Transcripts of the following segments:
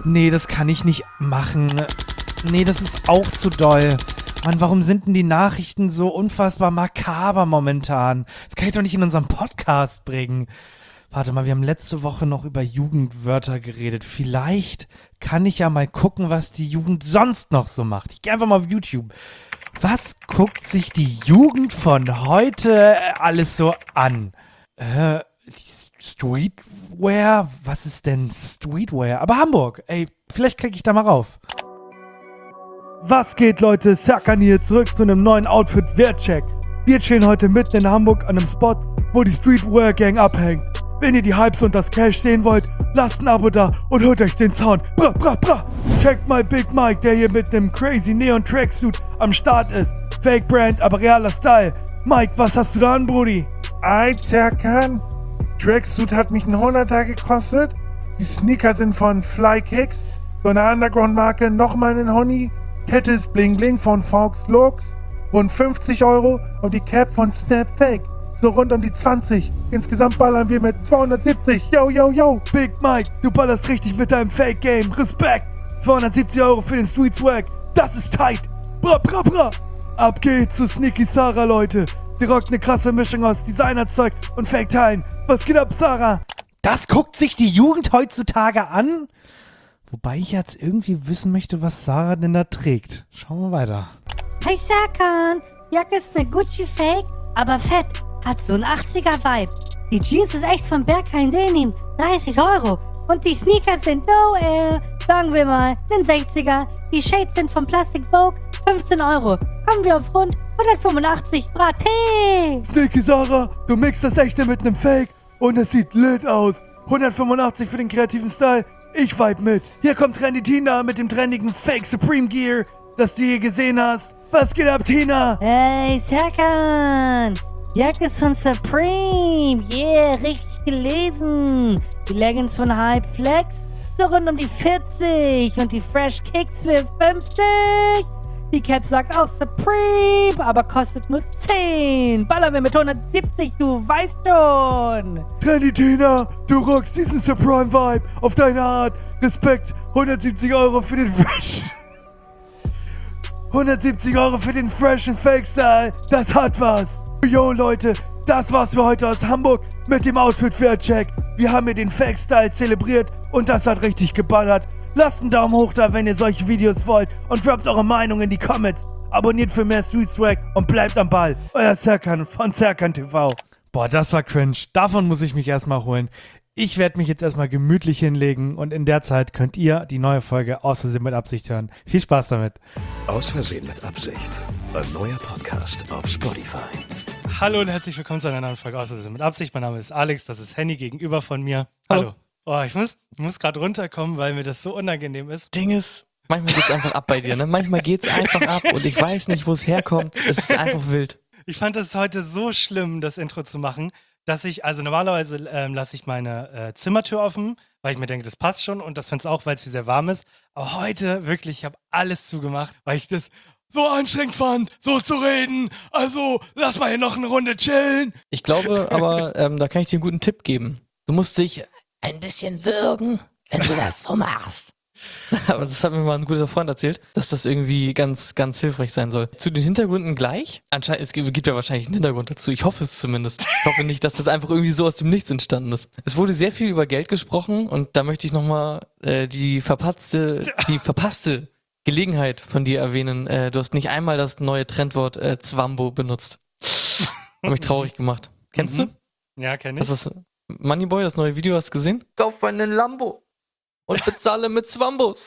Nee, das kann ich nicht machen. Nee, das ist auch zu doll. Mann, warum sind denn die Nachrichten so unfassbar makaber momentan? Das kann ich doch nicht in unserem Podcast bringen. Warte mal, wir haben letzte Woche noch über Jugendwörter geredet. Vielleicht kann ich ja mal gucken, was die Jugend sonst noch so macht. Ich gehe einfach mal auf YouTube. Was guckt sich die Jugend von heute alles so an? Streetwear? Was ist denn Streetwear? Aber Hamburg. Ey, vielleicht klicke ich da mal rauf. Was geht, Leute? Serkan hier, zurück zu einem neuen Outfit-Wertcheck. Wir chillen heute mitten in Hamburg an einem Spot, wo die Streetwear-Gang abhängt. Wenn ihr die Hypes und das Cash sehen wollt, lasst ein Abo da und hört euch den Sound. Bra, bra, bra. Checkt mal Big Mike, der hier mit einem crazy Neon-Tracksuit am Start ist. Fake Brand, aber realer Style. Mike, was hast du da an, Brudi? Serkan. Tracksuit hat mich ein 100er gekostet. Die Sneaker sind von Fly Kicks, so eine Underground-Marke, nochmal ein Honey. Kette ist Bling Bling von Fox Lux und 50 € und die Cap von Snap Fake. So rund um die 20. Insgesamt ballern wir mit 270. Yo, yo, yo. Big Mike, du ballerst richtig mit deinem Fake-Game. Respekt. 270 € für den Street Swag. Das ist tight. Bra, bra, bra. Ab geht's zu Sneaky Sarah, Leute. Sie rockt eine krasse Mischung aus Designerzeug und Fake-Teilen. Was geht ab, Sarah? Das guckt sich die Jugend heutzutage an? Wobei ich jetzt irgendwie wissen möchte, was Sarah denn da trägt. Schauen wir weiter. Hey Serkan, Jacke ist eine Gucci Fake, aber fett. Hat so ein 80er-Vibe. Die Jeans ist echt von Berghain Denim, 30 €. Und die Sneakers sind No Air, sagen wir mal, ein 60er. Die Shades sind von Plastic Vogue, 15 €. Kommen wir auf rund 185 Braté. Sneaky Sarah, du mixst das Echte mit einem Fake und es sieht lit aus. 185 für den kreativen Style. Ich vibe mit. Hier kommt Trendy Tina mit dem trendigen Fake Supreme Gear, das du hier gesehen hast. Was geht ab, Tina? Hey Serkan, Jacke ist von Supreme. Yeah, richtig gelesen. Die Leggings von Hype Flex, so rund um die 40. Und die Fresh Kicks für 50. Die Cap sagt auch Supreme, aber kostet nur 10. Ballern wir mit 170, du weißt schon. Trendy Tina, du rockst diesen Supreme Vibe auf deine Art. Respekt, 170 € für den Fresh. 170 € für den freshen Fake-Style. Das hat was. Yo, Leute, das war's für heute aus Hamburg mit dem Outfit-Fair-Check. Wir haben hier den Fake-Style zelebriert und das hat richtig geballert. Lasst einen Daumen hoch da, wenn ihr solche Videos wollt und droppt eure Meinung in die Comments. Abonniert für mehr Street Swag und bleibt am Ball. Euer Serkan von Serkan TV. Boah, das war cringe. Davon muss ich mich erstmal holen. Ich werde mich jetzt erstmal gemütlich hinlegen und in der Zeit könnt ihr die neue Folge Aus Versehen mit Absicht hören. Viel Spaß damit. Aus Versehen mit Absicht. Ein neuer Podcast auf Spotify. Hallo und herzlich willkommen zu einer neuen Folge Aus Versehen mit Absicht. Mein Name ist Alex, das ist Henny gegenüber von mir. Hallo. Oh, ich muss gerade runterkommen, weil mir das so unangenehm ist. Ding ist, manchmal geht's einfach ab bei dir, ne? Manchmal geht's einfach ab und ich weiß nicht, wo es herkommt. Es ist einfach wild. Ich fand das heute so schlimm, das Intro zu machen, dass also normalerweise lasse ich meine Zimmertür offen, weil ich mir denke, das passt schon und das find's auch, weil es hier sehr warm ist. Aber heute wirklich, ich habe alles zugemacht, weil ich das so anstrengend fand, so zu reden. Also, lass mal hier noch eine Runde chillen. Ich glaube aber, da kann ich dir einen guten Tipp geben. Du musst dich ein bisschen würgen, wenn du das so machst. Aber das hat mir mal ein guter Freund erzählt, dass das irgendwie ganz, ganz hilfreich sein soll. Zu den Hintergründen gleich. Anscheinend, es gibt ja wahrscheinlich einen Hintergrund dazu. Ich hoffe es zumindest. Ich hoffe nicht, dass das einfach irgendwie so aus dem Nichts entstanden ist. Es wurde sehr viel über Geld gesprochen und da möchte ich nochmal die verpasste Gelegenheit von dir erwähnen. Du hast nicht einmal das neue Trendwort Zwambo benutzt. Hat mich traurig gemacht. Kennst du? Ja, kenn ich. Das ist Moneyboy, das neue Video, hast du gesehen? Kauf einen Lambo und bezahle mit Zwambos.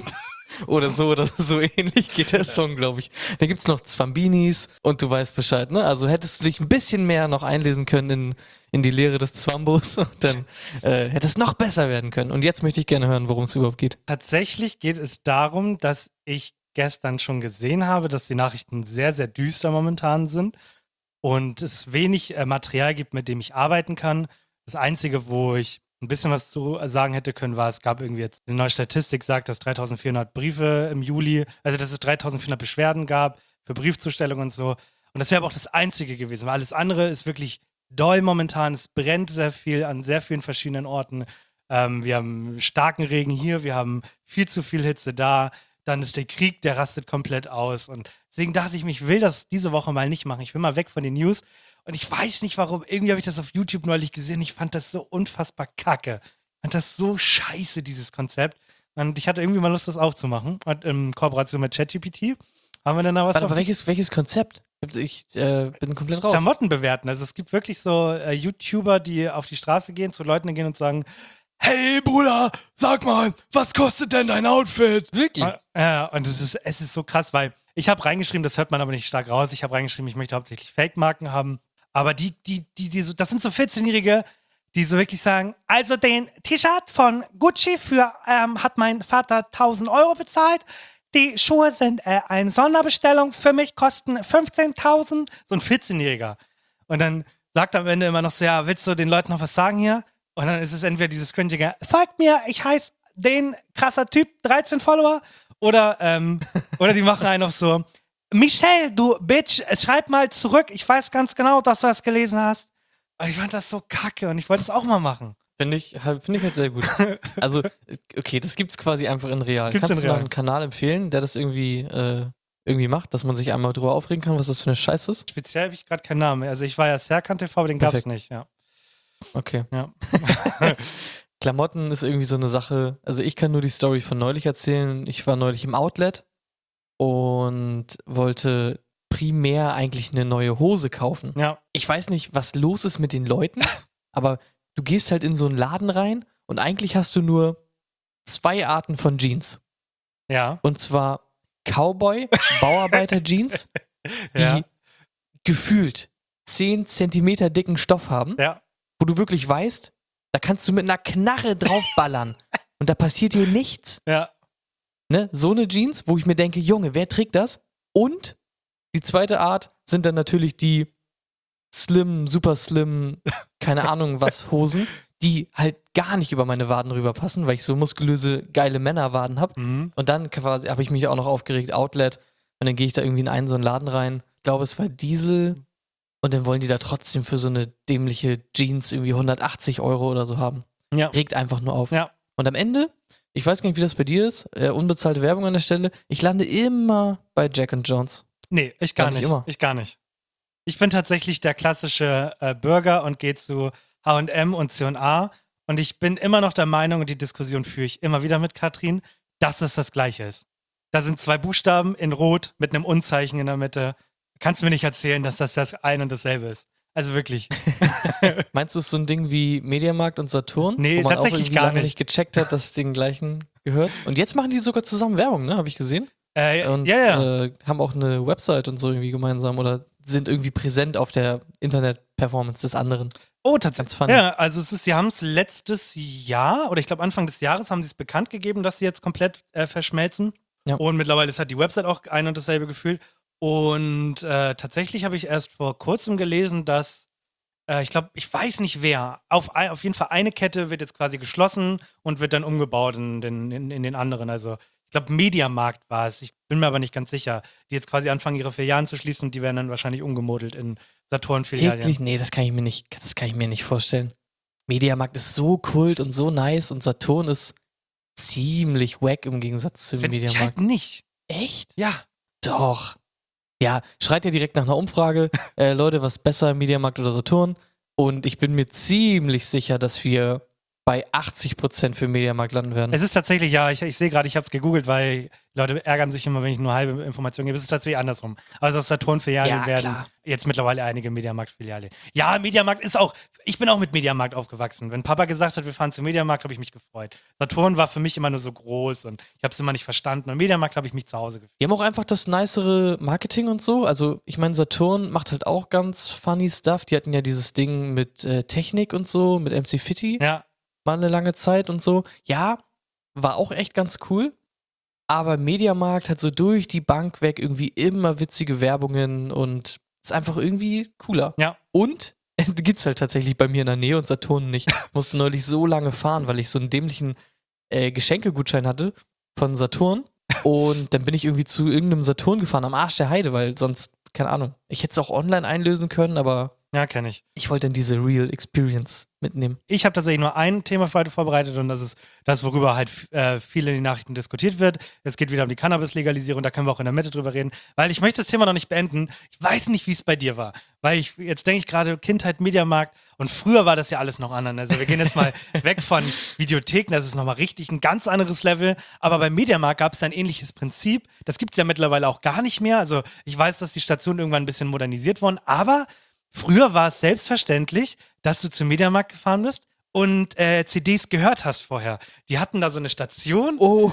oder so ähnlich geht der Song, glaube ich. Da gibt's noch Zwambinis und du weißt Bescheid, ne? Also hättest du dich ein bisschen mehr noch einlesen können in die Lehre des Zwambos und dann hätte es noch besser werden können. Und jetzt möchte ich gerne hören, worum es überhaupt geht. Tatsächlich geht es darum, dass ich gestern schon gesehen habe, dass die Nachrichten sehr, sehr düster momentan sind und es wenig Material gibt, mit dem ich arbeiten kann. Das Einzige, wo ich ein bisschen was zu sagen hätte können, war, es gab irgendwie jetzt eine neue Statistik, sagt, dass 3400 Briefe im Juli, also dass es 3400 Beschwerden gab für Briefzustellung und so. Und das wäre aber auch das Einzige gewesen, weil alles andere ist wirklich doll momentan. Es brennt sehr viel an sehr vielen verschiedenen Orten. Wir haben starken Regen hier, wir haben viel zu viel Hitze da. Dann ist der Krieg, der rastet komplett aus. Und deswegen dachte ich mir, ich will das diese Woche mal nicht machen. Ich will mal weg von den News. Und ich weiß nicht warum. Irgendwie habe ich das auf YouTube neulich gesehen. Ich fand das so unfassbar kacke. Ich fand das so scheiße, dieses Konzept. Und ich hatte irgendwie mal Lust, das aufzumachen. Und in Kooperation mit ChatGPT haben wir dann da was Aber welches Konzept? Ich bin komplett raus. Klamotten bewerten. Also es gibt wirklich so YouTuber, die auf die Straße gehen, zu Leuten gehen und sagen, Hey Bruder, sag mal, was kostet denn dein Outfit? Wirklich? ja, und es ist so krass, weil ich habe reingeschrieben, das hört man aber nicht stark raus, ich habe reingeschrieben, ich möchte hauptsächlich Fake-Marken haben, aber das sind so 14-Jährige, die so wirklich sagen, also den T-Shirt von Gucci hat mein Vater 1.000 Euro bezahlt, die Schuhe sind eine Sonderbestellung, für mich kosten 15.000, so ein 14-Jähriger. Und dann sagt am Ende immer noch so, ja, willst du den Leuten noch was sagen hier? Und dann ist es entweder dieses cringige, folgt mir, ich heiße den krasser Typ, 13 Follower. Oder die machen einen noch so, Michelle, du Bitch, schreib mal zurück. Ich weiß ganz genau, dass du das gelesen hast. Und ich fand das so kacke und ich wollte es auch mal machen. Finde ich halt sehr gut. Also, okay, das gibt's quasi einfach in real. Gibt's Kannst in du noch real. einen Kanal empfehlen, der das irgendwie macht, dass man sich einmal drüber aufregen kann, was das für eine Scheiße ist? Speziell habe ich gerade keinen Namen. Also ich war ja Serkan TV, aber den gab es Perfekt. nicht. Ja. Okay. Ja. Klamotten ist irgendwie so eine Sache. Also ich kann nur die Story von neulich erzählen. Ich war neulich im Outlet und wollte primär eigentlich eine neue Hose kaufen. Ja. Ich weiß nicht, was los ist mit den Leuten, aber du gehst halt in so einen Laden rein und eigentlich hast du nur 2 Arten von Jeans. Ja. Und zwar Cowboy, Bauarbeiter-Jeans, die Ja. gefühlt 10 Zentimeter dicken Stoff haben, Ja. wo du wirklich weißt, da kannst du mit einer Knarre draufballern und da passiert dir nichts. Ja. Ne? So eine Jeans, wo ich mir denke, Junge, wer trägt das? Und die zweite Art sind dann natürlich die slim, super slim, keine Ahnung was Hosen, die halt gar nicht über meine Waden rüberpassen, weil ich so muskulöse, geile Männerwaden habe. Mhm. Und dann quasi habe ich mich auch noch aufgeregt, Outlet. Und dann gehe ich da irgendwie in einen so einen Laden rein. Ich glaube, es war Diesel. Und dann wollen die da trotzdem für so eine dämliche Jeans irgendwie 180 Euro oder so haben. Ja. Regt einfach nur auf. Ja. Und am Ende, ich weiß gar nicht, wie das bei dir ist, unbezahlte Werbung an der Stelle, ich lande immer bei Jack & Jones. Nee, ich gar Gar nicht nicht. immer. Ich gar nicht. Ich bin tatsächlich der klassische Bürger und gehe zu H&M und C&A und ich bin immer noch der Meinung, und die Diskussion führe ich immer wieder mit Katrin, dass es das Gleiche ist. Da sind 2 Buchstaben in Rot mit einem Unzeichen in der Mitte. Kannst du mir nicht erzählen, dass das ein und dasselbe ist. Also wirklich. Meinst du, es ist so ein Ding wie Mediamarkt und Saturn? Nee, wo man tatsächlich auch irgendwie gar lange nicht. nicht gecheckt hat, dass es den gleichen gehört? Und jetzt machen die sogar zusammen Werbung, ne? Habe ich gesehen. Und ja. haben auch eine Website und so irgendwie gemeinsam oder sind irgendwie präsent auf der Internet-Performance des anderen. Oh, Ganz tatsächlich. funny. Ja, also sie haben es letztes Jahr, oder ich glaube Anfang des Jahres, haben sie es bekannt gegeben, dass sie jetzt komplett verschmelzen. Ja. Und mittlerweile ist halt die Website auch ein und dasselbe gefühlt. Und tatsächlich habe ich erst vor kurzem gelesen, dass ich weiß nicht wer, auf jeden Fall eine Kette wird jetzt quasi geschlossen und wird dann umgebaut in den anderen. Also ich glaube, Mediamarkt war es. Ich bin mir aber nicht ganz sicher. Die jetzt quasi anfangen, ihre Filialen zu schließen und die werden dann wahrscheinlich umgemodelt in Saturn-Filialen. Wirklich? Nee, das kann ich mir nicht vorstellen. Mediamarkt ist so kult und so nice und Saturn ist ziemlich wack im Gegensatz zum Finde ich Mediamarkt. halt nicht. Echt? Ja. Doch. Ja, schreit ja direkt nach einer Umfrage. Leute, was besser, Mediamarkt oder Saturn? Und ich bin mir ziemlich sicher, dass wir bei 80% für Mediamarkt landen werden. Es ist tatsächlich, ja, ich sehe gerade, ich habe es gegoogelt, weil Leute ärgern sich immer, wenn ich nur halbe Informationen gebe. Es ist tatsächlich andersrum. Also das Saturn-Filialen Ja, werden klar. jetzt mittlerweile einige Mediamarkt-Filiale. Ja, Mediamarkt ist auch, ich bin auch mit Mediamarkt aufgewachsen. Wenn Papa gesagt hat, wir fahren zum Mediamarkt, habe ich mich gefreut. Saturn war für mich immer nur so groß und ich habe es immer nicht verstanden. Und Mediamarkt habe ich mich zu Hause gefühlt. Die haben auch einfach das nicere Marketing und so. Also, ich meine, Saturn macht halt auch ganz funny Stuff. Die hatten ja dieses Ding mit Technik und so, mit MC Fitti. Ja, Mal eine lange Zeit und so. Ja, war auch echt ganz cool. Aber Mediamarkt hat so durch die Bank weg irgendwie immer witzige Werbungen und ist einfach irgendwie cooler. ja. Und gibt's halt tatsächlich bei mir in der Nähe und Saturn nicht. Musste neulich so lange fahren, weil ich so einen dämlichen Geschenkegutschein hatte von Saturn. Und dann bin ich irgendwie zu irgendeinem Saturn gefahren, am Arsch der Heide, weil sonst, keine Ahnung, ich hätte es auch online einlösen können, aber Ja, kenne ich. Ich wollte dann diese Real Experience mitnehmen. Ich habe tatsächlich nur ein Thema für heute vorbereitet und das ist das, worüber halt viel in den Nachrichten diskutiert wird. Es geht wieder um die Cannabis-Legalisierung, da können wir auch in der Mitte drüber reden, weil ich möchte das Thema noch nicht beenden. Ich weiß nicht, wie es bei dir war, weil jetzt denke ich gerade Kindheit, Mediamarkt und früher war das ja alles noch anders. Also wir gehen jetzt mal weg von Videotheken, das ist nochmal richtig ein ganz anderes Level, aber beim Mediamarkt gab es ein ähnliches Prinzip. Das gibt es ja mittlerweile auch gar nicht mehr. Also ich weiß, dass die Stationen irgendwann ein bisschen modernisiert wurden, aber früher war es selbstverständlich, dass du zum Mediamarkt gefahren bist und CDs gehört hast vorher. Die hatten da so eine Station.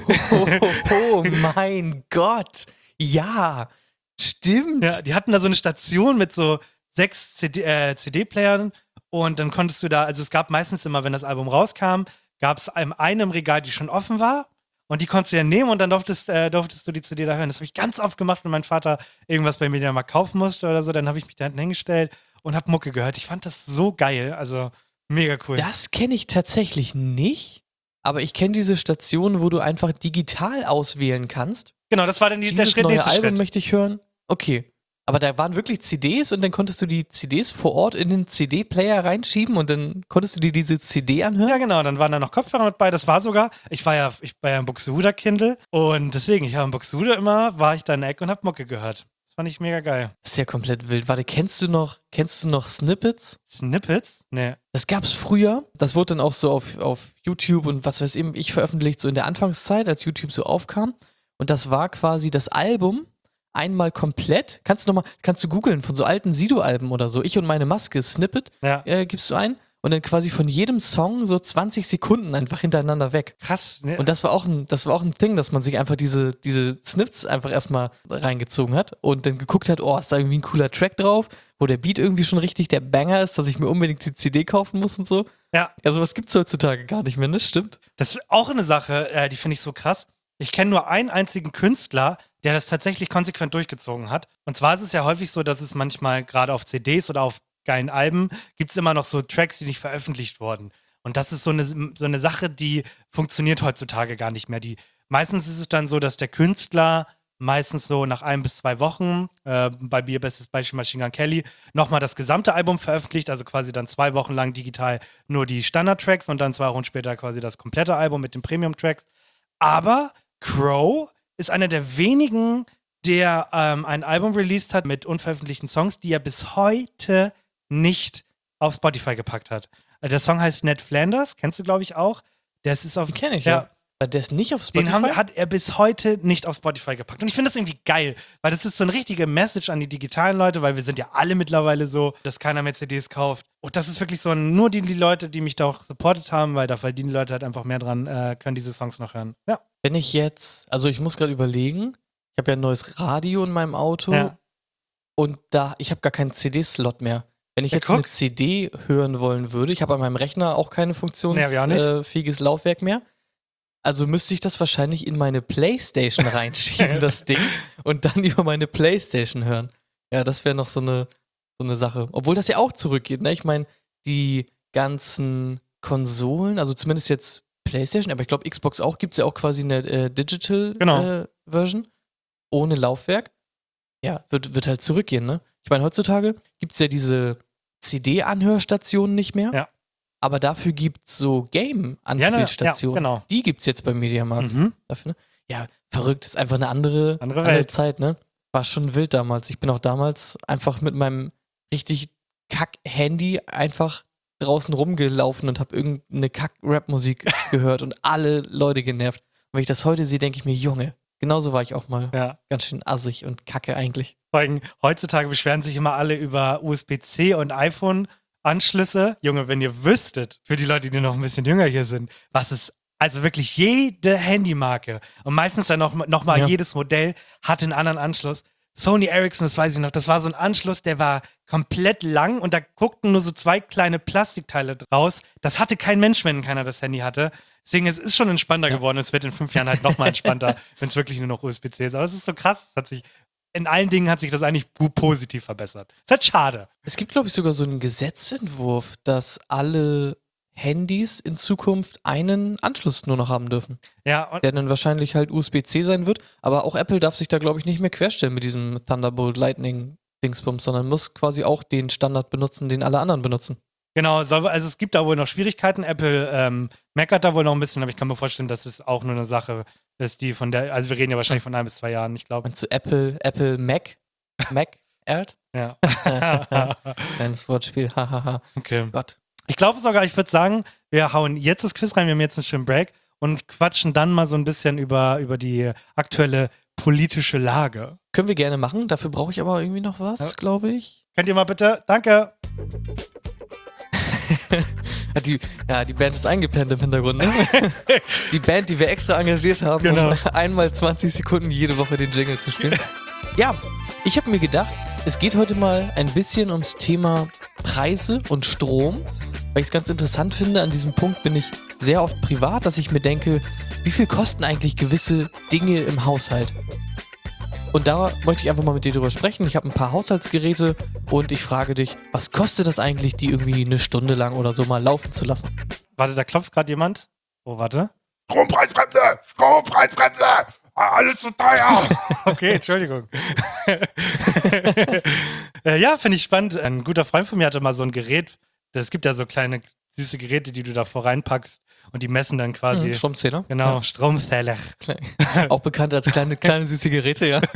Oh mein Gott. Ja, stimmt. Ja, die hatten da so eine Station mit so 6 CD-Playern und dann konntest du da, also es gab meistens immer, wenn das Album rauskam, gab es eine im Regal, die schon offen war und die konntest du ja nehmen und dann durftest du die CD da hören. Das habe ich ganz oft gemacht, wenn mein Vater irgendwas bei Mediamarkt kaufen musste oder so, dann habe ich mich da hinten hingestellt und habe Mucke gehört. Ich fand das so geil, also mega cool. Das kenne ich tatsächlich nicht, aber ich kenne diese Station, wo du einfach digital auswählen kannst. Genau, das war dann der Dieses neue nächste Album Schritt. möchte ich hören. Okay. Aber da waren wirklich CDs und dann konntest du die CDs vor Ort in den CD-Player reinschieben und dann konntest du dir diese CD anhören? Ja, genau, dann waren da noch Kopfhörer mit bei. Das war sogar, ich war ja im Buxtehuder Kindle und deswegen, ich habe im Buxtehude immer, war ich da in der Ecke und hab Mucke gehört. Das fand ich mega geil. Das ist ja komplett wild. Warte, kennst du noch Snippets? Snippets? Nee. Das gab's früher. Das wurde dann auch so auf YouTube und was weiß ich veröffentlicht, so in der Anfangszeit, als YouTube so aufkam. Und das war quasi das Album einmal komplett. Kannst du googeln von so alten Sido-Alben oder so. Ich und meine Maske, Snippet, Ja. Gibst du ein. Und dann quasi von jedem Song so 20 Sekunden einfach hintereinander weg. Krass. Ne? Und das war auch ein Thing, dass man sich einfach diese Snips einfach erstmal reingezogen hat und dann geguckt hat, oh, ist da irgendwie ein cooler Track drauf, wo der Beat irgendwie schon richtig der Banger ist, dass ich mir unbedingt die CD kaufen muss und so. Ja. Also was gibt's heutzutage gar nicht mehr, ne? Stimmt. Das ist auch eine Sache, die finde ich so krass. Ich kenne nur einen einzigen Künstler, der das tatsächlich konsequent durchgezogen hat. Und zwar ist es ja häufig so, dass es manchmal gerade auf CDs oder auf geilen Alben gibt es immer noch so Tracks, die nicht veröffentlicht wurden. Und das ist so eine Sache, die funktioniert heutzutage gar nicht mehr. Meistens ist es dann so, dass der Künstler meistens so nach 1 bis 2 Wochen, bei mir bestes Beispiel Machine Gun Kelly, nochmal das gesamte Album veröffentlicht, also quasi dann 2 Wochen lang digital nur die Standard-Tracks und dann 2 Wochen später quasi das komplette Album mit den Premium-Tracks. Aber Crow ist einer der wenigen, der ein Album released hat mit unveröffentlichten Songs, die er bis heute nicht auf Spotify gepackt hat. Der Song heißt Ned Flanders, kennst du, glaube ich, auch. Das ist auf. Den kenne ich, ja. Weil der ist nicht auf Spotify? Hat er bis heute nicht auf Spotify gepackt. Und ich finde das irgendwie geil, weil das ist so eine richtige Message an die digitalen Leute, weil wir sind ja alle mittlerweile so, dass keiner mehr CDs kauft. Und das ist wirklich so, nur die Leute, die mich da auch supportet haben, weil da verdienen die Leute halt einfach mehr dran, können diese Songs noch hören. Ja. Wenn ich jetzt, also ich muss gerade überlegen, ich habe ja ein neues Radio in meinem Auto und ich habe gar keinen CD-Slot mehr. Wenn ich jetzt eine CD hören wollen würde, ich habe an meinem Rechner auch keine funktionsfähiges Laufwerk mehr. Also müsste ich das wahrscheinlich in meine Playstation reinschieben, das Ding, und dann über meine Playstation hören. Ja, das wäre noch so eine Sache. Obwohl das ja auch zurückgeht, ne? Ich meine, die ganzen Konsolen, also zumindest jetzt Playstation, aber ich glaube Xbox auch, gibt es ja auch quasi eine Digital-Version ohne Laufwerk. Ja, wird halt zurückgehen, ne? Ich meine, heutzutage gibt es ja diese CD-Anhörstationen nicht mehr. Ja. Aber dafür gibt es so Game-Anspielstationen. Ja, genau. Die gibt es jetzt beim Mediamarkt. Dafür, ne? Ja, verrückt. Ist einfach eine andere Welt. Zeit, ne? War schon wild damals. Ich bin auch damals einfach mit meinem richtig Kack-Handy einfach draußen rumgelaufen und habe irgendeine Kack-Rap-Musik gehört und alle Leute genervt. Und wenn ich das heute sehe, denke ich mir, Junge, genauso war ich auch mal. Ja. Ganz schön assig und kacke eigentlich. Vor allem heutzutage beschweren sich immer alle über USB-C und iPhone-Anschlüsse. Junge, wenn ihr wüsstet, für die Leute, die noch ein bisschen jünger hier sind, was es, also wirklich jede Handymarke und meistens dann noch mal jedes Modell hatte einen anderen Anschluss. Sony Ericsson, das weiß ich noch, das war so ein Anschluss, der war komplett lang und da guckten nur so 2 kleine Plastikteile draus. Das hatte kein Mensch, wenn keiner das Handy hatte. Deswegen, es ist schon entspannter geworden. Es wird in 5 Jahren halt nochmal entspannter, wenn es wirklich nur noch USB-C ist. Aber es ist so krass. In allen Dingen hat sich das eigentlich positiv verbessert. Ist halt schade. Es gibt, glaube ich, sogar so einen Gesetzentwurf, dass alle Handys in Zukunft einen Anschluss nur noch haben dürfen. Ja, und Der dann wahrscheinlich halt USB-C sein wird. Aber auch Apple darf sich da, glaube ich, nicht mehr querstellen mit diesem Thunderbolt Lightning Dingsbums, sondern muss quasi auch den Standard benutzen, den alle anderen benutzen. Genau, also es gibt da wohl noch Schwierigkeiten. Apple meckert da wohl noch ein bisschen, aber ich kann mir vorstellen, dass es auch nur eine Sache ist, die von der, also wir reden ja wahrscheinlich von 1 bis 2 Jahren, ich glaube. Meinst du Apple Mac Erd? Ja. Kleines Wortspiel, hahaha. Okay. Gott. Ich glaube sogar, ich würde sagen, wir hauen jetzt das Quiz rein, wir haben jetzt einen schönen Break und quatschen dann mal so ein bisschen über die aktuelle politische Lage. Können wir gerne machen, dafür brauche ich aber irgendwie noch was, glaube ich. Könnt ihr mal bitte? Danke. Die Band ist eingepennt im Hintergrund, ne? Die Band, die wir extra engagiert haben, Genau. um einmal 20 Sekunden jede Woche den Jingle zu spielen. Ja, ich habe mir gedacht, es geht heute mal ein bisschen ums Thema Preise und Strom, weil ich es ganz interessant finde. An diesem Punkt bin ich sehr oft privat, dass ich mir denke, wie viel kosten eigentlich gewisse Dinge im Haushalt? Und da möchte ich einfach mal mit dir drüber sprechen. Ich habe ein paar Haushaltsgeräte und ich frage dich, was kostet das eigentlich, die irgendwie eine Stunde lang oder so mal laufen zu lassen? Warte, da klopft gerade jemand. Oh, warte. Strompreisbremse! Strompreisbremse! Alles zu teuer! Okay, Entschuldigung. Ja, finde ich spannend. Ein guter Freund von mir hatte mal so ein Gerät. Es gibt ja so kleine, süße Geräte, die du da reinpackst und die messen dann quasi. Stromzähler. Genau, Ja. Stromzähler. Auch bekannt als kleine süße Geräte, ja.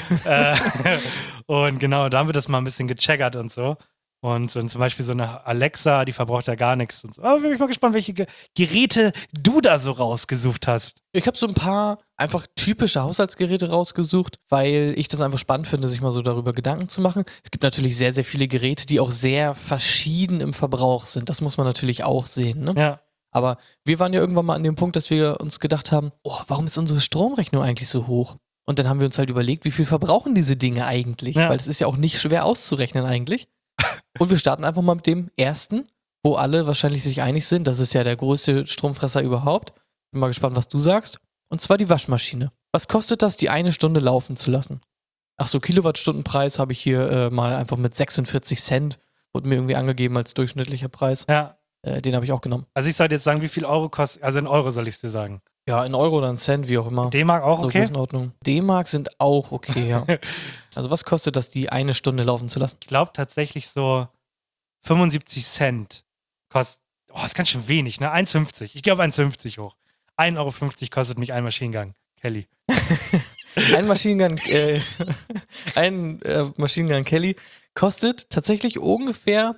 Und genau, da haben wir das mal ein bisschen gecheckert und so. Und zum Beispiel so eine Alexa, die verbraucht ja gar nichts. Und so. Aber bin ich mal gespannt, welche Geräte du da so rausgesucht hast. Ich habe so ein paar einfach typische Haushaltsgeräte rausgesucht, weil ich das einfach spannend finde, sich mal so darüber Gedanken zu machen. Es gibt natürlich sehr, sehr viele Geräte, die auch sehr verschieden im Verbrauch sind. Das muss man natürlich auch sehen, ne? Ja. Aber wir waren ja irgendwann mal an dem Punkt, dass wir uns gedacht haben, oh, warum ist unsere Stromrechnung eigentlich so hoch? Und dann haben wir uns halt überlegt, wie viel verbrauchen diese Dinge eigentlich? Ja. Weil es ist ja auch nicht schwer auszurechnen eigentlich. Und wir starten einfach mal mit dem ersten, wo alle wahrscheinlich sich einig sind. Das ist ja der größte Stromfresser überhaupt. Bin mal gespannt, was du sagst. Und zwar die Waschmaschine. Was kostet das, die eine Stunde laufen zu lassen? Ach so, Kilowattstundenpreis habe ich hier mal einfach mit 46 Cent. Wurde mir irgendwie angegeben als durchschnittlicher Preis. Ja. Den habe ich auch genommen. Also ich sollte jetzt sagen, wie viel Euro kostet, also in Euro soll ich es dir sagen. Ja, in Euro oder in Cent, wie auch immer. D-Mark auch So okay? Größenordnung. D-Mark sind auch okay, ja. Also was kostet das, die eine Stunde laufen zu lassen? Ich glaube tatsächlich so 75 Cent kostet, oh, das ist ganz schön wenig, ne? 1,50. Ich gehe auf 1,50 hoch. 1,50 Euro kostet mich ein Maschinengang. Kelly. Ein Maschinengun Kelly kostet tatsächlich ungefähr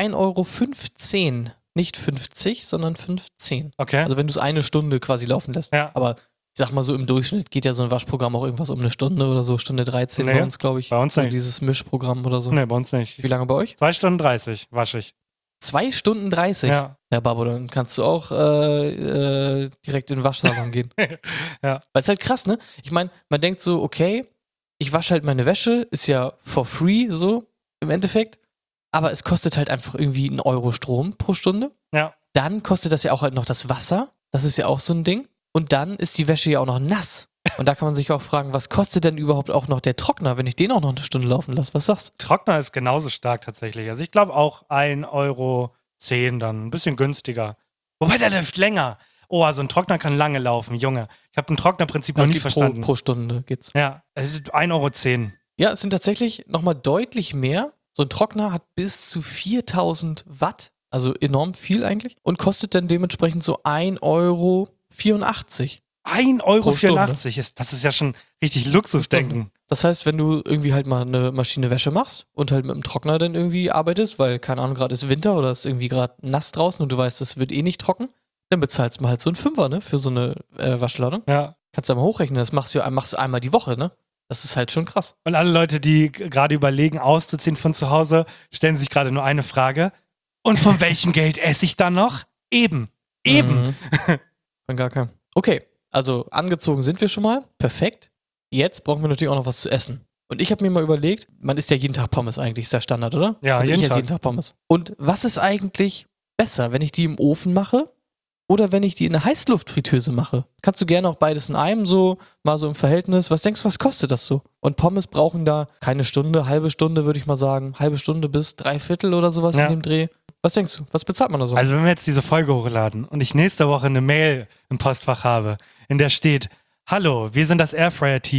1,15 Euro. Nicht 50, sondern 15. Okay. Also wenn du es eine Stunde quasi laufen lässt. Ja. Aber ich sag mal so, im Durchschnitt geht ja so ein Waschprogramm auch irgendwas um eine Stunde oder so, Stunde 13 Nee, bei uns, glaube ich. bei uns so nicht. dieses Mischprogramm oder so. Ne, bei uns nicht. Wie lange bei euch? 2 Stunden 30 wasche ich. 2 Stunden 30? Ja. Ja, Babo, dann kannst du auch direkt in den Waschsalon gehen. Ja. Weil es halt krass, ne? Ich meine, man denkt so, okay, ich wasche halt meine Wäsche, ist ja for free so im Endeffekt, aber es kostet halt einfach irgendwie 1 Euro Strom pro Stunde. Ja. Dann kostet das ja auch halt noch das Wasser, das ist ja auch so ein Ding. Und dann ist die Wäsche ja auch noch nass. Und da kann man sich auch fragen, was kostet denn überhaupt auch noch der Trockner, wenn ich den auch noch eine Stunde laufen lasse? Was sagst du? Trockner ist genauso stark tatsächlich. Also ich glaube auch 1,10 Euro dann. Ein bisschen günstiger. Wobei der läuft länger. Oh, so ein Trockner kann lange laufen, Junge. Ich habe ein Trocknerprinzip noch nie verstanden. Pro Stunde geht's. Ja, es ist 1,10 Euro. Ja, es sind tatsächlich nochmal deutlich mehr. So ein Trockner hat bis zu 4000 Watt, also enorm viel eigentlich, und kostet dann dementsprechend so 1,84 Euro. 1,84 Euro. Pro Stunde. Das ist ja schon richtig Luxusdenken. Das heißt, wenn du irgendwie halt mal eine Maschine Wäsche machst und halt mit dem Trockner dann irgendwie arbeitest, weil, keine Ahnung, gerade ist Winter oder ist irgendwie gerade nass draußen und du weißt, es wird eh nicht trocken, dann bezahlst du mal halt so einen Fünfer, ne, für so eine Waschladung. Ja. Kannst du mal hochrechnen, das machst du einmal die Woche, ne? Das ist halt schon krass. Und alle Leute, die gerade überlegen, auszuziehen von zu Hause, stellen sich gerade nur eine Frage. Und von welchem Geld esse ich dann noch? Eben. Mhm. Von gar keinem. Okay, also angezogen sind wir schon mal. Perfekt. Jetzt brauchen wir natürlich auch noch was zu essen. Und ich habe mir mal überlegt, man isst ja jeden Tag Pommes eigentlich, ist ja Standard, oder? Ja, also jeden ich esse Tag. jeden Tag Pommes. Und was ist eigentlich besser, wenn ich die im Ofen mache oder wenn ich die in eine Heißluftfritteuse mache? Kannst du gerne auch beides in einem so, mal so im Verhältnis. Was denkst du, was kostet das so? Und Pommes brauchen da keine Stunde, halbe Stunde würde ich mal sagen. Halbe Stunde bis 3/4 oder sowas Ja. in dem Dreh. Was denkst du, was bezahlt man da so? Also wenn wir jetzt diese Folge hochladen und ich nächste Woche eine Mail im Postfach habe, in der steht, hallo, wir sind das Airfryer-Team.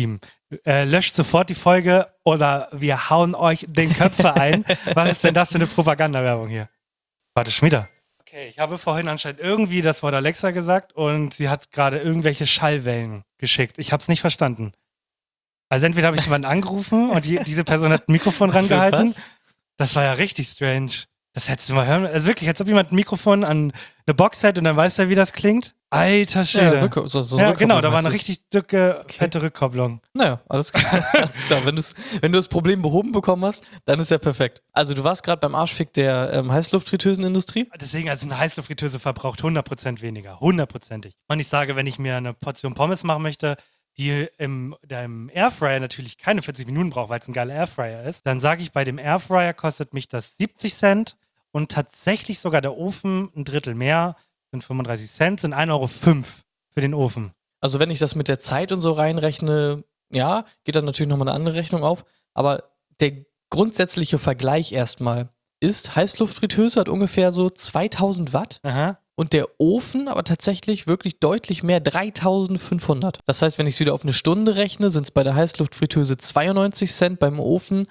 löscht sofort die Folge oder wir hauen euch den Köpfe ein. Was ist denn das für eine Propagandawerbung hier? Warte, schon wieder. Okay, ich habe vorhin anscheinend irgendwie das Wort Alexa gesagt und sie hat gerade irgendwelche Schallwellen geschickt. Ich habe es nicht verstanden. Also entweder habe ich jemanden angerufen und diese Person hat ein Mikrofon rangehalten. Was? Das war ja richtig strange. Das hättest du mal hören. Also wirklich, als ob jemand ein Mikrofon an eine Box hält und dann weiß er, wie das klingt. Alter Schwede. Ja, genau, da war eine richtig dicke, fette Rückkopplung. Naja, alles klar. Klar, wenn du das Problem behoben bekommen hast, dann ist ja perfekt. Also du warst gerade beim Arschfick der Heißluftfritteusenindustrie. Deswegen, also eine Heißluftfritteuse verbraucht 100% weniger. 100%ig. Und ich sage, wenn ich mir eine Portion Pommes machen möchte, die im Airfryer natürlich keine 40 Minuten braucht, weil es ein geiler Airfryer ist, dann sage ich, bei dem Airfryer kostet mich das 70 Cent und tatsächlich sogar der Ofen ein Drittel mehr, sind 35 Cent, sind 1,05 Euro für den Ofen. Also wenn ich das mit der Zeit und so reinrechne, ja, geht dann natürlich nochmal eine andere Rechnung auf, aber der grundsätzliche Vergleich erstmal ist, Heißluftfritteuse hat ungefähr so 2000 Watt. Aha. Und der Ofen aber tatsächlich wirklich deutlich mehr, 3500. Das heißt, wenn ich es wieder auf eine Stunde rechne, sind es bei der Heißluftfritteuse 92 Cent, beim Ofen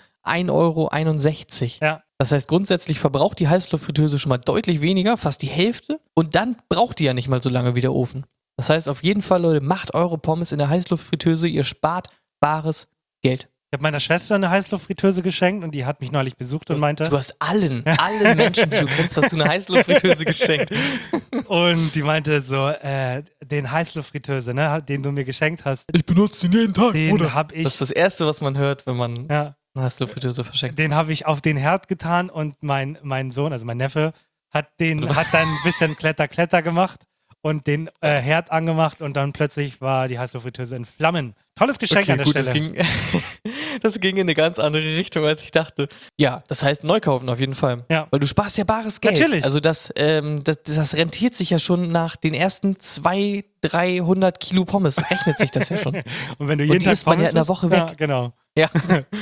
1,61 Euro. Ja. Das heißt, grundsätzlich verbraucht die Heißluftfritteuse schon mal deutlich weniger, fast die Hälfte. Und dann braucht die ja nicht mal so lange wie der Ofen. Das heißt, auf jeden Fall, Leute, macht eure Pommes in der Heißluftfritteuse, ihr spart bares Geld. Ich habe meiner Schwester eine Heißluftfritteuse geschenkt und die hat mich neulich besucht und meinte... Du hast allen Menschen, die du kennst, hast du eine Heißluftfritteuse geschenkt. Und die meinte so, den Heißluftfritteuse, ne, den du mir geschenkt hast, Ich benutze den jeden Tag, den habe ich... Das ist das Erste, was man hört, wenn man ja, eine Heißluftfritteuse verschenkt. den habe ich auf den Herd getan und mein Sohn, also mein Neffe, hat dann ein bisschen Kletter gemacht und den Herd angemacht und dann plötzlich war die Heißluftfritteuse in Flammen. Tolles Geschenk an der Stelle. Das ging in eine ganz andere Richtung, als ich dachte. Ja, das heißt neu kaufen auf jeden Fall. Ja. Weil du sparst ja bares Geld. Natürlich. Also das rentiert sich ja schon nach den ersten 200-300 Kilo Pommes. Rechnet sich das ja schon. Und wenn du Und jeden die Tag isst man ja Pommes in der Woche isst, weg. Ja, genau. Ja.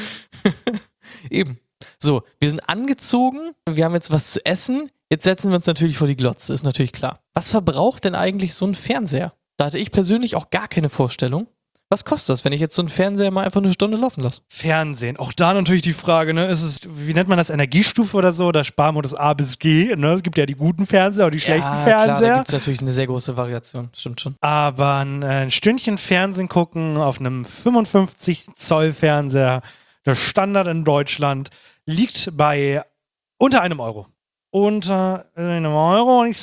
Eben. So, wir sind angezogen, wir haben jetzt was zu essen. Jetzt setzen wir uns natürlich vor die Glotze, ist natürlich klar. Was verbraucht denn eigentlich so ein Fernseher? Da hatte ich persönlich auch gar keine Vorstellung. Was kostet das, wenn ich jetzt so einen Fernseher mal einfach eine Stunde laufen lasse? Fernsehen. Auch da natürlich die Frage, ne, ist es, wie nennt man das, Energiestufe oder so, oder Sparmodus A bis G, ne? Es gibt ja die guten Fernseher und die schlechten Klar, Fernseher. da gibt es natürlich eine sehr große Variation, stimmt schon. Aber ein Stündchen Fernsehen gucken auf einem 55 Zoll Fernseher, der Standard in Deutschland, liegt bei unter einem Euro. Unter einem Euro und ich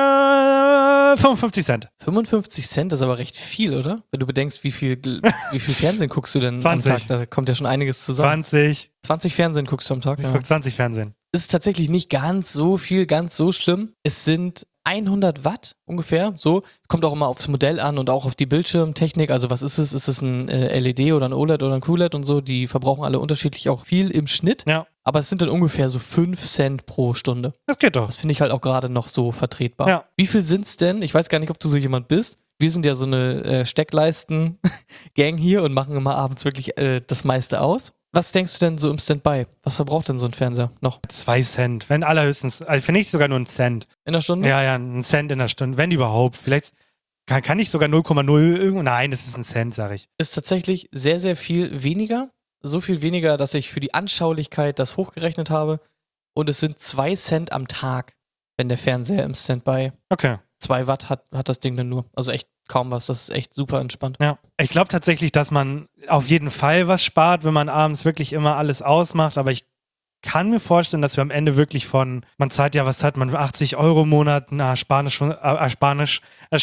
sage 55 Cent. 55 Cent ist aber recht viel, oder? Wenn du bedenkst, wie viel Fernsehen guckst du denn 20. am Tag? Da kommt ja schon einiges zusammen. 20. 20 Fernsehen guckst du am Tag? Ich Ja. gucke 20 Fernsehen. Ist tatsächlich nicht ganz so viel, ganz so schlimm. Es sind 100 Watt ungefähr, so. Kommt auch immer aufs Modell an und auch auf die Bildschirmtechnik. Also was ist es? Ist es ein LED oder ein OLED oder ein QLED und so? Die verbrauchen alle unterschiedlich auch viel im Schnitt. Ja, Aber es sind dann ungefähr so 5 Cent pro Stunde. das geht doch. Das finde ich halt auch gerade noch so vertretbar. Ja. Wie viel sind's denn? Ich weiß gar nicht, ob du so jemand bist. Wir sind ja so eine Steckleisten-Gang hier und machen immer abends wirklich das meiste aus. Was denkst du denn so im Standby? Was verbraucht denn so ein Fernseher noch? 2 Cent, wenn allerhöchstens, also finde ich sogar nur einen Cent. In der Stunde? Ja, einen Cent in der Stunde, wenn überhaupt. Vielleicht kann ich sogar 0,0 irgendwo, nein, das ist ein Cent, sag ich. Ist tatsächlich sehr, sehr viel weniger. So viel weniger, dass ich für die Anschaulichkeit das hochgerechnet habe. Und es sind 2 Cent am Tag, wenn der Fernseher im Standby Okay. 2 Watt hat das Ding dann nur. Also echt kaum was. Das ist echt super entspannt. Ja, ich glaube tatsächlich, dass man auf jeden Fall was spart, wenn man abends wirklich immer alles ausmacht, aber ich kann mir vorstellen, dass wir am Ende wirklich man zahlt ja, was hat man, 80 Euro im Monat, Ersparnis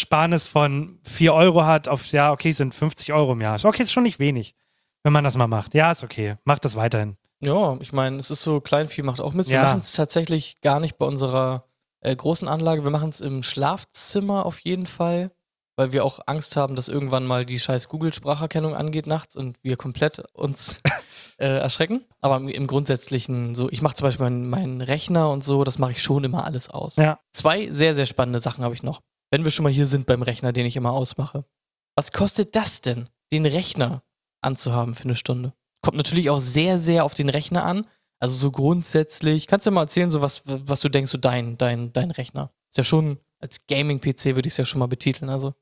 von 4 Euro hat, aufs Jahr, okay, sind 50 Euro im Jahr. Okay, ist schon nicht wenig, wenn man das mal macht. Ja, ist okay, macht das weiterhin. Ja, ich meine, es ist so, Kleinvieh macht auch Mist. Wir Ja. machen es tatsächlich gar nicht bei unserer großen Anlage. Wir machen es im Schlafzimmer auf jeden Fall, weil wir auch Angst haben, dass irgendwann mal die scheiß Google-Spracherkennung angeht nachts und wir komplett uns erschrecken. Aber im Grundsätzlichen so, ich mache zum Beispiel meinen Rechner und so, das mache ich schon immer alles aus. Ja. 2 sehr, sehr spannende Sachen habe ich noch. Wenn wir schon mal hier sind beim Rechner, den ich immer ausmache. Was kostet das denn, den Rechner anzuhaben für eine Stunde? Kommt natürlich auch sehr, sehr auf den Rechner an. Also so grundsätzlich, kannst du mal erzählen, so was du denkst, so dein Rechner? Ist ja schon, als Gaming-PC würde ich es ja schon mal betiteln, also.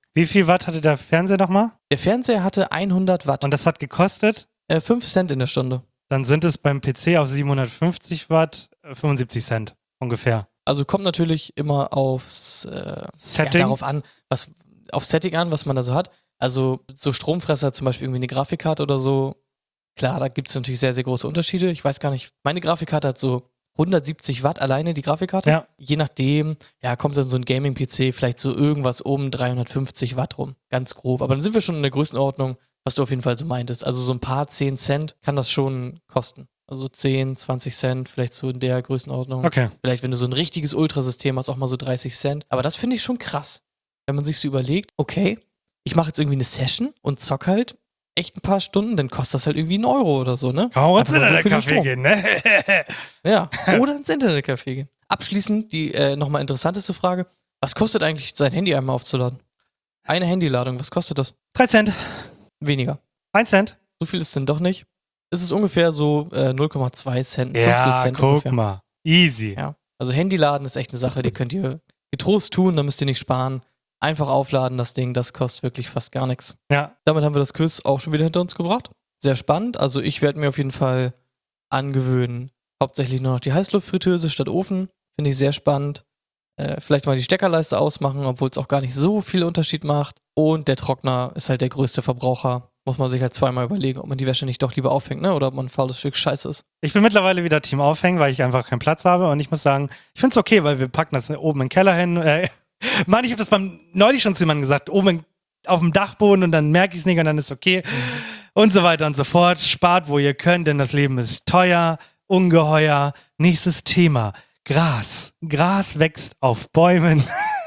Wie viel Watt hatte der Fernseher nochmal? Der Fernseher hatte 100 Watt. Und das hat gekostet? 5 Cent in der Stunde. Dann sind es beim PC auf 750 Watt 75 Cent ungefähr. Also kommt natürlich immer aufs Setting? darauf an, auf Setting an, was man da so hat. Also so Stromfresser, zum Beispiel irgendwie eine Grafikkarte oder so. Klar, da gibt es natürlich sehr, sehr große Unterschiede. Ich weiß gar nicht, meine Grafikkarte hat so 170 Watt alleine, die Grafikkarte. Ja. Je nachdem, ja, kommt dann so ein Gaming-PC vielleicht so irgendwas um 350 Watt rum. Ganz grob. Aber dann sind wir schon in der Größenordnung, was du auf jeden Fall so meintest. Also so ein paar 10 Cent kann das schon kosten. Also 10, 20 Cent, vielleicht so in der Größenordnung. Okay. Vielleicht, wenn du so ein richtiges Ultrasystem hast, auch mal so 30 Cent. Aber das finde ich schon krass. Wenn man sich so überlegt, okay, ich mache jetzt irgendwie eine Session und zock halt echt ein paar Stunden, dann kostet das halt irgendwie 1 Euro oder so, ne? Kann man ins Einfach mal so für den Internetcafé Strom. gehen, ne? Ja, oder ins Internetcafé gehen. Abschließend die nochmal interessanteste Frage. Was kostet eigentlich, sein Handy einmal aufzuladen? Eine Handyladung, was kostet das? 3 Cent. Weniger. 1 Cent. So viel ist denn doch nicht. Es ist ungefähr so 0,2 Cent, ein Fünftel Ja, Cent guck ungefähr. mal. Easy. Ja. Also Handyladen ist echt eine Sache, die könnt ihr getrost tun, da müsst ihr nicht sparen. Einfach aufladen, das Ding, das kostet wirklich fast gar nichts. Ja. Damit haben wir das Quiz auch schon wieder hinter uns gebracht. Sehr spannend. Also ich werde mir auf jeden Fall angewöhnen, hauptsächlich nur noch die Heißluftfritteuse statt Ofen. Finde ich sehr spannend. Vielleicht mal die Steckerleiste ausmachen, obwohl es auch gar nicht so viel Unterschied macht. Und der Trockner ist halt der größte Verbraucher. Muss man sich halt zweimal überlegen, ob man die Wäsche nicht doch lieber aufhängt, ne? Oder ob man ein faules Stück Scheiße ist. Ich bin mittlerweile wieder Team Aufhängen, weil ich einfach keinen Platz habe. Und ich muss sagen, ich finde es okay, weil wir packen das oben in den Keller hin. Mann, ich habe das neulich schon zu jemandem gesagt, oben auf dem Dachboden und dann merke ich es nicht und dann ist okay. Und so weiter und so fort. Spart, wo ihr könnt, denn das Leben ist teuer, ungeheuer. Nächstes Thema. Gras. Gras wächst auf Bäumen.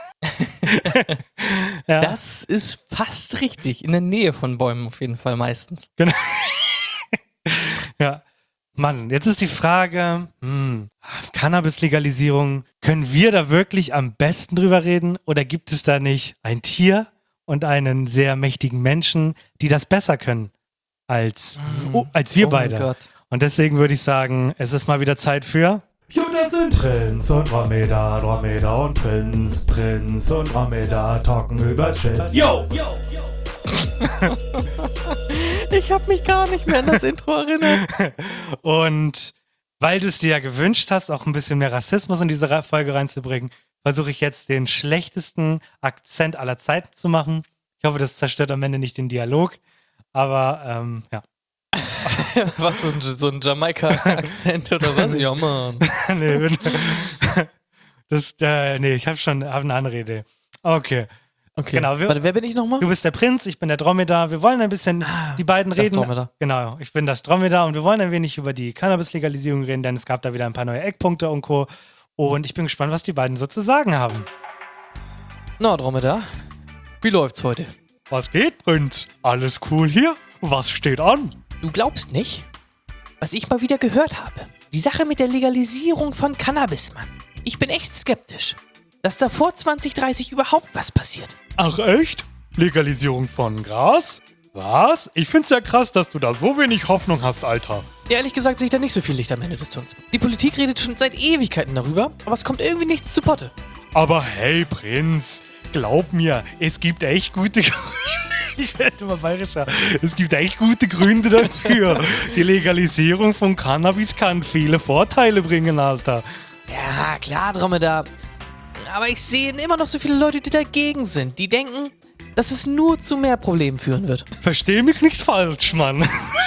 Ja. Das ist fast richtig. In der Nähe von Bäumen auf jeden Fall meistens. Genau. Ja. Mann, jetzt ist die Frage, Cannabis-Legalisierung, können wir da wirklich am besten drüber reden oder gibt es da nicht ein Tier und einen sehr mächtigen Menschen, die das besser können als wir Oh beide? mein Gott. Und deswegen würde ich sagen, es ist mal wieder Zeit für... Jo, das sind Prinz und Dromedar, Dromedar und Prinz, Prinz und Dromedar talken über Shit. Yo! Ich habe mich gar nicht mehr an das Intro erinnert. Und weil du es dir ja gewünscht hast, auch ein bisschen mehr Rassismus in diese Folge reinzubringen, versuche ich jetzt den schlechtesten Akzent aller Zeiten zu machen. Ich hoffe, das zerstört am Ende nicht den Dialog. Aber, ja. Was, so ein Jamaika-Akzent oder was? Ja, Mann. Nee, ich habe eine andere Idee. Okay. Okay, Genau, warte, wer bin ich nochmal? Du bist der Prinz, ich bin der Dromedar. Wir wollen ein bisschen die beiden das reden. Dromedar. Genau, ich bin das Dromedar und wir wollen ein wenig über die Cannabis-Legalisierung reden, denn es gab da wieder ein paar neue Eckpunkte und Co. Und ich bin gespannt, was die beiden so zu sagen haben. Na, Dromedar, wie läuft's heute? Was geht, Prinz? Alles cool hier? Was steht an? Du glaubst nicht, was ich mal wieder gehört habe. Die Sache mit der Legalisierung von Cannabis, Mann. Ich bin echt skeptisch, dass da vor 2030 überhaupt was passiert. Ach echt? Legalisierung von Gras? Was? Ich find's ja krass, dass du da so wenig Hoffnung hast, Alter. Ja, ehrlich gesagt sehe ich da nicht so viel Licht am Ende des Tunnels. Die Politik redet schon seit Ewigkeiten darüber, aber es kommt irgendwie nichts zu Potte. Aber hey, Prinz, glaub mir, es gibt echt gute Ich werde immer bayerischer. Es gibt echt gute Gründe dafür. Die Legalisierung von Cannabis kann viele Vorteile bringen, Alter. Ja, klar, Dromedar. Aber ich sehe immer noch so viele Leute, die dagegen sind. Die denken, dass es nur zu mehr Problemen führen wird. Versteh mich nicht falsch, Mann.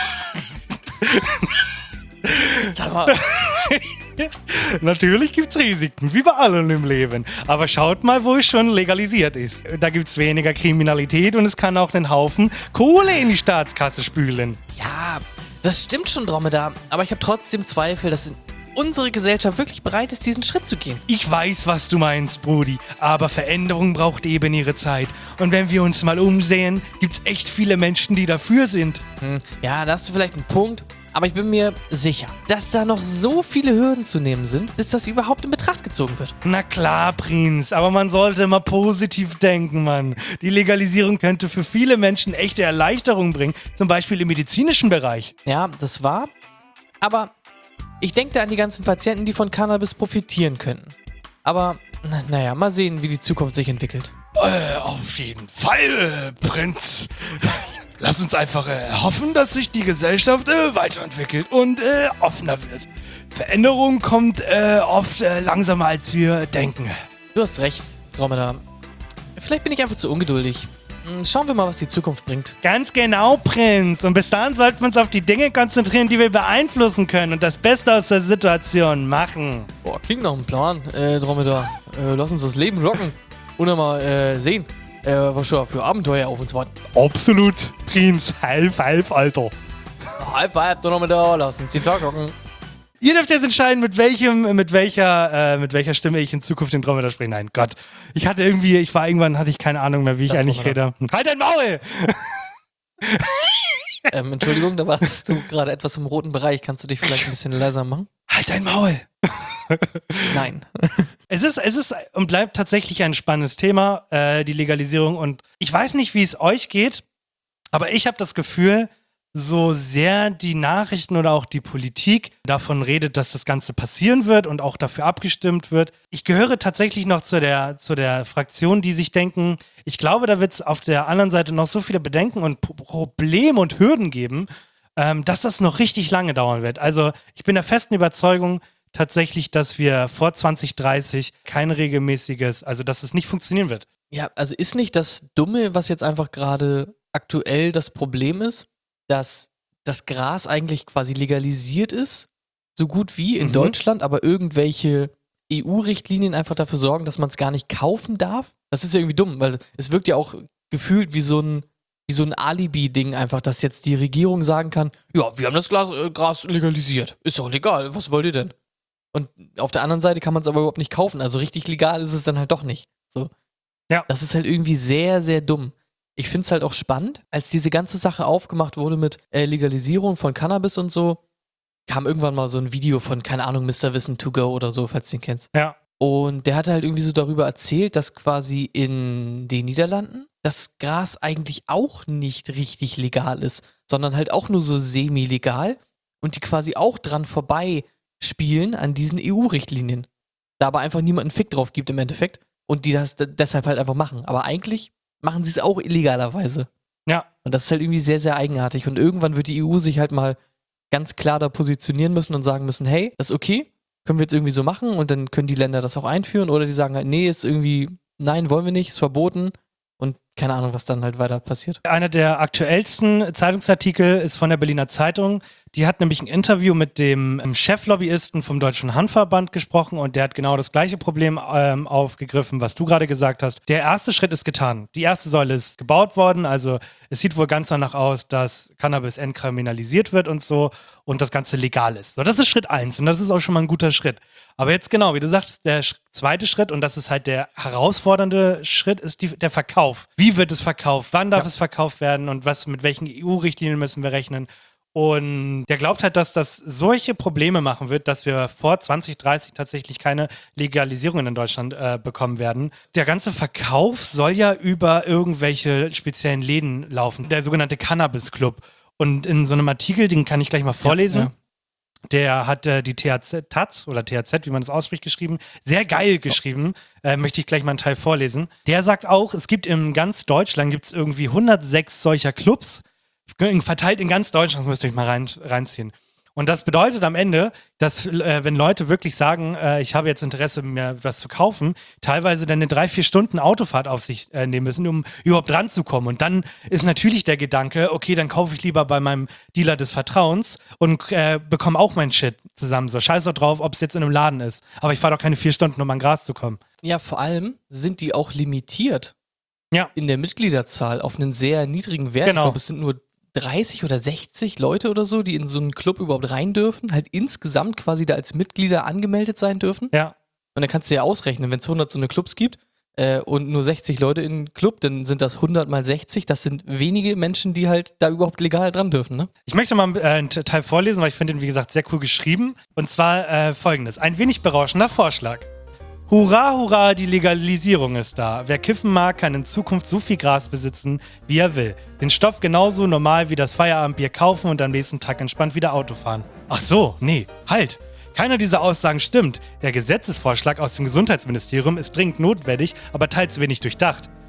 Sag mal, Natürlich gibt's Risiken, wie bei allem im Leben. Aber schaut mal, wo es schon legalisiert ist. Da gibt's weniger Kriminalität und es kann auch einen Haufen Kohle in die Staatskasse spülen. ja, das stimmt schon, Dromedar. Aber ich habe trotzdem Zweifel, dass unsere Gesellschaft wirklich bereit ist, diesen Schritt zu gehen. Ich weiß, was du meinst, Brudi, aber Veränderung braucht eben ihre Zeit. Und wenn wir uns mal umsehen, gibt's echt viele Menschen, die dafür sind. Ja, da hast du vielleicht einen Punkt. Aber ich bin mir sicher, dass da noch so viele Hürden zu nehmen sind, bis das überhaupt in Betracht gezogen wird. Na klar, Prinz, aber man sollte immer positiv denken, Mann. Die Legalisierung könnte für viele Menschen echte Erleichterung bringen, zum Beispiel im medizinischen Bereich. Ja, das war. Aber ich denke da an die ganzen Patienten, die von Cannabis profitieren könnten. Aber, naja, mal sehen, wie die Zukunft sich entwickelt. Auf jeden Fall, Prinz. Lass uns einfach hoffen, dass sich die Gesellschaft weiterentwickelt und offener wird. Veränderung kommt oft langsamer, als wir denken. Du hast recht, Dromedar. Vielleicht bin ich einfach zu ungeduldig. Schauen wir mal, was die Zukunft bringt. Ganz genau, Prinz. Und bis dahin sollten wir uns auf die Dinge konzentrieren, die wir beeinflussen können und das Beste aus der Situation machen. Boah, klingt nach einem Plan, Dromedar. Lass uns das Leben rocken. Und dann mal sehen, was schon für Abenteuer auf uns warten. Absolut, Prinz. Half, Alter. Halb, Dromedar, lass uns den Tag rocken. Ihr dürft jetzt entscheiden, mit welcher Stimme ich in Zukunft den Dromedar spreche. Nein, Gott. Irgendwann hatte ich keine Ahnung mehr, wie ich Das eigentlich rede. Halt dein Maul! Entschuldigung, da warst du gerade etwas im roten Bereich. Kannst du dich vielleicht ein bisschen leiser machen? Halt dein Maul! Nein. Es ist und bleibt tatsächlich ein spannendes Thema, die Legalisierung. Und ich weiß nicht, wie es euch geht, aber ich habe das Gefühl, so sehr die Nachrichten oder auch die Politik davon redet, dass das Ganze passieren wird und auch dafür abgestimmt wird. Ich gehöre tatsächlich noch zu der Fraktion, die sich denken, ich glaube, da wird es auf der anderen Seite noch so viele Bedenken und Probleme und Hürden geben, dass das noch richtig lange dauern wird. Also ich bin der festen Überzeugung tatsächlich, dass wir vor 2030 kein regelmäßiges, also dass es nicht funktionieren wird. Ja, also ist nicht das Dumme, was jetzt einfach gerade aktuell das Problem ist, dass das Gras eigentlich quasi legalisiert ist, so gut wie in Deutschland, aber irgendwelche EU-Richtlinien einfach dafür sorgen, dass man es gar nicht kaufen darf? Das ist ja irgendwie dumm, weil es wirkt ja auch gefühlt wie so ein Alibi-Ding einfach, dass jetzt die Regierung sagen kann, ja, wir haben das Gras legalisiert. Ist doch legal, was wollt ihr denn? Und auf der anderen Seite kann man es aber überhaupt nicht kaufen, also richtig legal ist es dann halt doch nicht. So. Ja. Das ist halt irgendwie sehr, sehr dumm. Ich finde es halt auch spannend, als diese ganze Sache aufgemacht wurde mit Legalisierung von Cannabis und so, kam irgendwann mal so ein Video von, keine Ahnung, Mr. Wissen to go oder so, falls du den kennst. Ja. Und der hatte halt irgendwie so darüber erzählt, dass quasi in den Niederlanden das Gras eigentlich auch nicht richtig legal ist, sondern halt auch nur so semi-legal und die quasi auch dran vorbei spielen an diesen EU-Richtlinien. Da aber einfach niemand einen Fick drauf gibt im Endeffekt und die das deshalb halt einfach machen. Aber eigentlich machen sie es auch illegalerweise. Ja. Und das ist halt irgendwie sehr, sehr eigenartig. Und irgendwann wird die EU sich halt mal ganz klar da positionieren müssen und sagen müssen, hey, das ist okay, können wir jetzt irgendwie so machen und dann können die Länder das auch einführen oder die sagen halt, nee, ist irgendwie, nein, wollen wir nicht, ist verboten und keine Ahnung, was dann halt weiter passiert. Einer der aktuellsten Zeitungsartikel ist von der Berliner Zeitung. Die hat nämlich ein Interview mit dem Cheflobbyisten vom Deutschen Hanfverband gesprochen und der hat genau das gleiche Problem aufgegriffen, was du gerade gesagt hast. Der erste Schritt ist getan. Die erste Säule ist gebaut worden, also es sieht wohl ganz danach aus, dass Cannabis entkriminalisiert wird und so und das Ganze legal ist. So, das ist Schritt 1 und das ist auch schon mal ein guter Schritt. Aber jetzt genau, wie du sagst, der zweite Schritt und das ist halt der herausfordernde Schritt, ist der Verkauf. Wie wird es verkauft? Wann darf es verkauft werden? Und mit welchen EU-Richtlinien müssen wir rechnen? Und der glaubt halt, dass das solche Probleme machen wird, dass wir vor 2030 tatsächlich keine Legalisierungen in Deutschland bekommen werden. Der ganze Verkauf soll ja über irgendwelche speziellen Läden laufen. Der sogenannte Cannabis Club. Und in so einem Artikel, den kann ich gleich mal vorlesen. Ja. Der hat die THZ, wie man das ausspricht, geschrieben. Sehr geil geschrieben. Möchte ich gleich mal einen Teil vorlesen. Der sagt auch, es gibt in ganz Deutschland gibt's irgendwie 106 solcher Clubs, verteilt in ganz Deutschland, das müsst ihr euch mal reinziehen. Und das bedeutet am Ende, dass wenn Leute wirklich sagen, ich habe jetzt Interesse, mir was zu kaufen, teilweise dann eine 3-4 Stunden Autofahrt auf sich nehmen müssen, um überhaupt ranzukommen. Und dann ist natürlich der Gedanke, okay, dann kaufe ich lieber bei meinem Dealer des Vertrauens und bekomme auch mein Shit zusammen. So, scheiß doch drauf, ob es jetzt in einem Laden ist. Aber ich fahre doch keine 4 Stunden, um an Gras zu kommen. Ja, vor allem sind die auch limitiert in der Mitgliederzahl auf einen sehr niedrigen Wert. Genau. Ich glaube, es sind nur 30 oder 60 Leute oder so, die in so einen Club überhaupt rein dürfen, halt insgesamt quasi da als Mitglieder angemeldet sein dürfen. Ja. Und dann kannst du ja ausrechnen, wenn es 100 so eine Clubs gibt und nur 60 Leute in einen Club, dann sind das 100 mal 60. Das sind wenige Menschen, die halt da überhaupt legal dran dürfen, ne? Ich möchte mal einen Teil vorlesen, weil ich finde ihn, wie gesagt, sehr cool geschrieben. Und zwar folgendes. Ein wenig berauschender Vorschlag. Hurra, hurra, die Legalisierung ist da. Wer kiffen mag, kann in Zukunft so viel Gras besitzen, wie er will. Den Stoff genauso normal wie das Feierabendbier kaufen und am nächsten Tag entspannt wieder Auto fahren. Ach so, nee, halt. Keiner dieser Aussagen stimmt. Der Gesetzesvorschlag aus dem Gesundheitsministerium ist dringend notwendig, aber teils wenig durchdacht.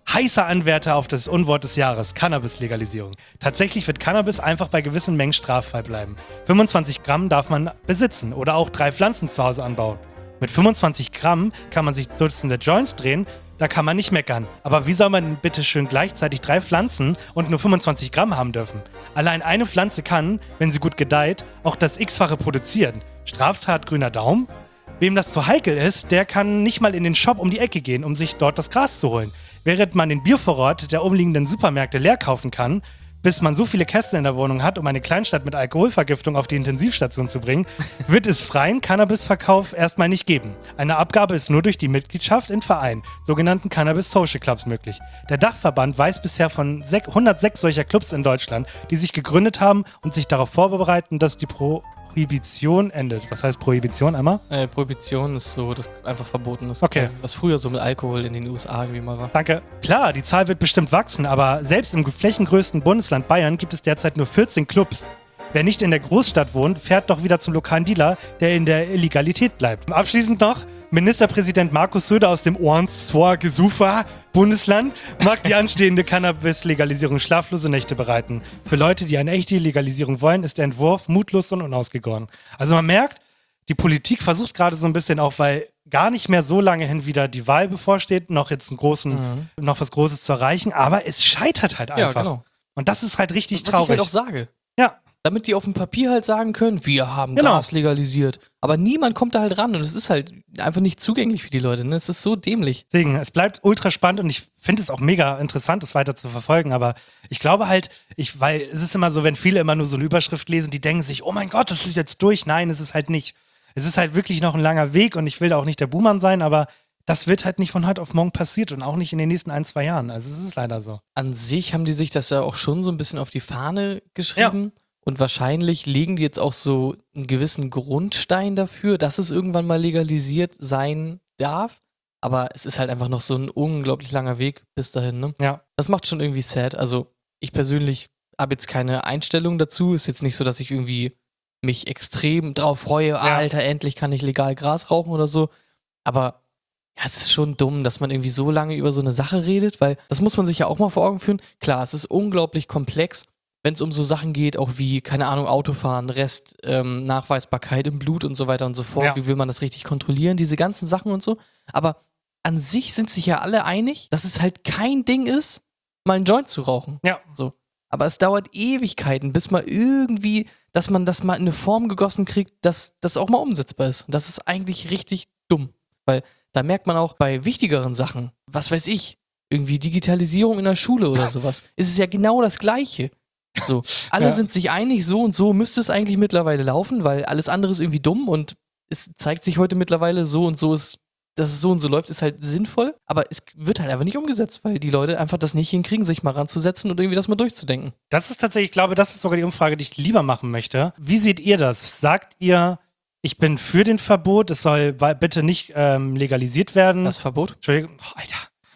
heißer Anwärter auf das Unwort des Jahres, Cannabis-Legalisierung. Tatsächlich wird Cannabis einfach bei gewissen Mengen straffrei bleiben. 25 Gramm darf man besitzen oder auch 3 Pflanzen zu Hause anbauen. Mit 25 Gramm kann man sich Dutzende Joints drehen, da kann man nicht meckern. Aber wie soll man denn bitte schön gleichzeitig 3 Pflanzen und nur 25 Gramm haben dürfen? Allein eine Pflanze kann, wenn sie gut gedeiht, auch das X-fache produzieren. Straftat grüner Daumen? Wem das zu heikel ist, der kann nicht mal in den Shop um die Ecke gehen, um sich dort das Gras zu holen. Während man den Biervorrat der umliegenden Supermärkte leer kaufen kann, bis man so viele Kästen in der Wohnung hat, um eine Kleinstadt mit Alkoholvergiftung auf die Intensivstation zu bringen, wird es freien Cannabisverkauf erstmal nicht geben. Eine Abgabe ist nur durch die Mitgliedschaft in Vereinen, sogenannten Cannabis Social Clubs, möglich. Der Dachverband weiß bisher von 106 solcher Clubs in Deutschland, die sich gegründet haben und sich darauf vorbereiten, dass die Prohibition endet. Was heißt Prohibition, Emma? Prohibition ist so, dass einfach verboten ist. Okay. Also, was früher so mit Alkohol in den USA irgendwie mal war. Danke. Klar, die Zahl wird bestimmt wachsen, aber selbst im flächengrößten Bundesland Bayern gibt es derzeit nur 14 Clubs. Wer nicht in der Großstadt wohnt, fährt doch wieder zum lokalen Dealer, der in der Illegalität bleibt. Abschließend noch, Ministerpräsident Markus Söder aus dem Ohrenszoa-Gesufa Bundesland mag die anstehende Cannabis-Legalisierung schlaflose Nächte bereiten. Für Leute, die eine echte Legalisierung wollen, ist der Entwurf mutlos und unausgegoren. Also man merkt, die Politik versucht gerade so ein bisschen auch, weil gar nicht mehr so lange hin wieder die Wahl bevorsteht, noch jetzt noch was Großes zu erreichen, aber es scheitert halt einfach. Ja, genau. Und das ist halt richtig Was traurig. ich halt auch sage. Ja. Damit die auf dem Papier halt sagen können, wir haben Genau. Gras legalisiert. Aber niemand kommt da halt ran und es ist halt einfach nicht zugänglich für die Leute. Ne? Es ist so dämlich. Deswegen, es bleibt ultra spannend und ich finde es auch mega interessant, das weiter zu verfolgen. Aber ich glaube halt, weil es ist immer so, wenn viele immer nur so eine Überschrift lesen, die denken sich, oh mein Gott, das ist jetzt durch. Nein, es ist halt nicht. Es ist halt wirklich noch ein langer Weg und ich will da auch nicht der Buhmann sein, aber das wird halt nicht von heute auf morgen passiert und auch nicht in den nächsten 1-2 Jahren. Also es ist leider so. An sich haben die sich das ja auch schon so ein bisschen auf die Fahne geschrieben. Ja. Und wahrscheinlich legen die jetzt auch so einen gewissen Grundstein dafür, dass es irgendwann mal legalisiert sein darf. Aber es ist halt einfach noch so ein unglaublich langer Weg bis dahin, ne? Ja. Das macht schon irgendwie sad. Also ich persönlich habe jetzt keine Einstellung dazu. Ist jetzt nicht so, dass ich irgendwie mich extrem drauf freue, Alter, endlich kann ich legal Gras rauchen oder so. Aber ja, es ist schon dumm, dass man irgendwie so lange über so eine Sache redet, weil das muss man sich ja auch mal vor Augen führen. Klar, es ist unglaublich komplex, wenn es um so Sachen geht, auch wie, keine Ahnung, Autofahren, Nachweisbarkeit im Blut und so weiter und so fort. Ja. Wie will man das richtig kontrollieren, diese ganzen Sachen und so. Aber an sich sind sich ja alle einig, dass es halt kein Ding ist, mal einen Joint zu rauchen. Ja. So. Aber es dauert Ewigkeiten, bis mal irgendwie, dass man das mal in eine Form gegossen kriegt, dass das auch mal umsetzbar ist. Und das ist eigentlich richtig dumm. Weil da merkt man auch bei wichtigeren Sachen, was weiß ich, irgendwie Digitalisierung in der Schule oder sowas, ist es ja genau das Gleiche. So, alle sind sich einig, so und so müsste es eigentlich mittlerweile laufen, weil alles andere ist irgendwie dumm und es zeigt sich heute mittlerweile so und so ist, dass es so und so läuft, ist halt sinnvoll, aber es wird halt einfach nicht umgesetzt, weil die Leute einfach das nicht hinkriegen, sich mal ranzusetzen und irgendwie das mal durchzudenken. Das ist tatsächlich, ich glaube, das ist sogar die Umfrage, die ich lieber machen möchte. Wie seht ihr das? Sagt ihr, ich bin für den Verbot, es soll bitte nicht legalisiert werden? Das Verbot? Entschuldigung, Alter.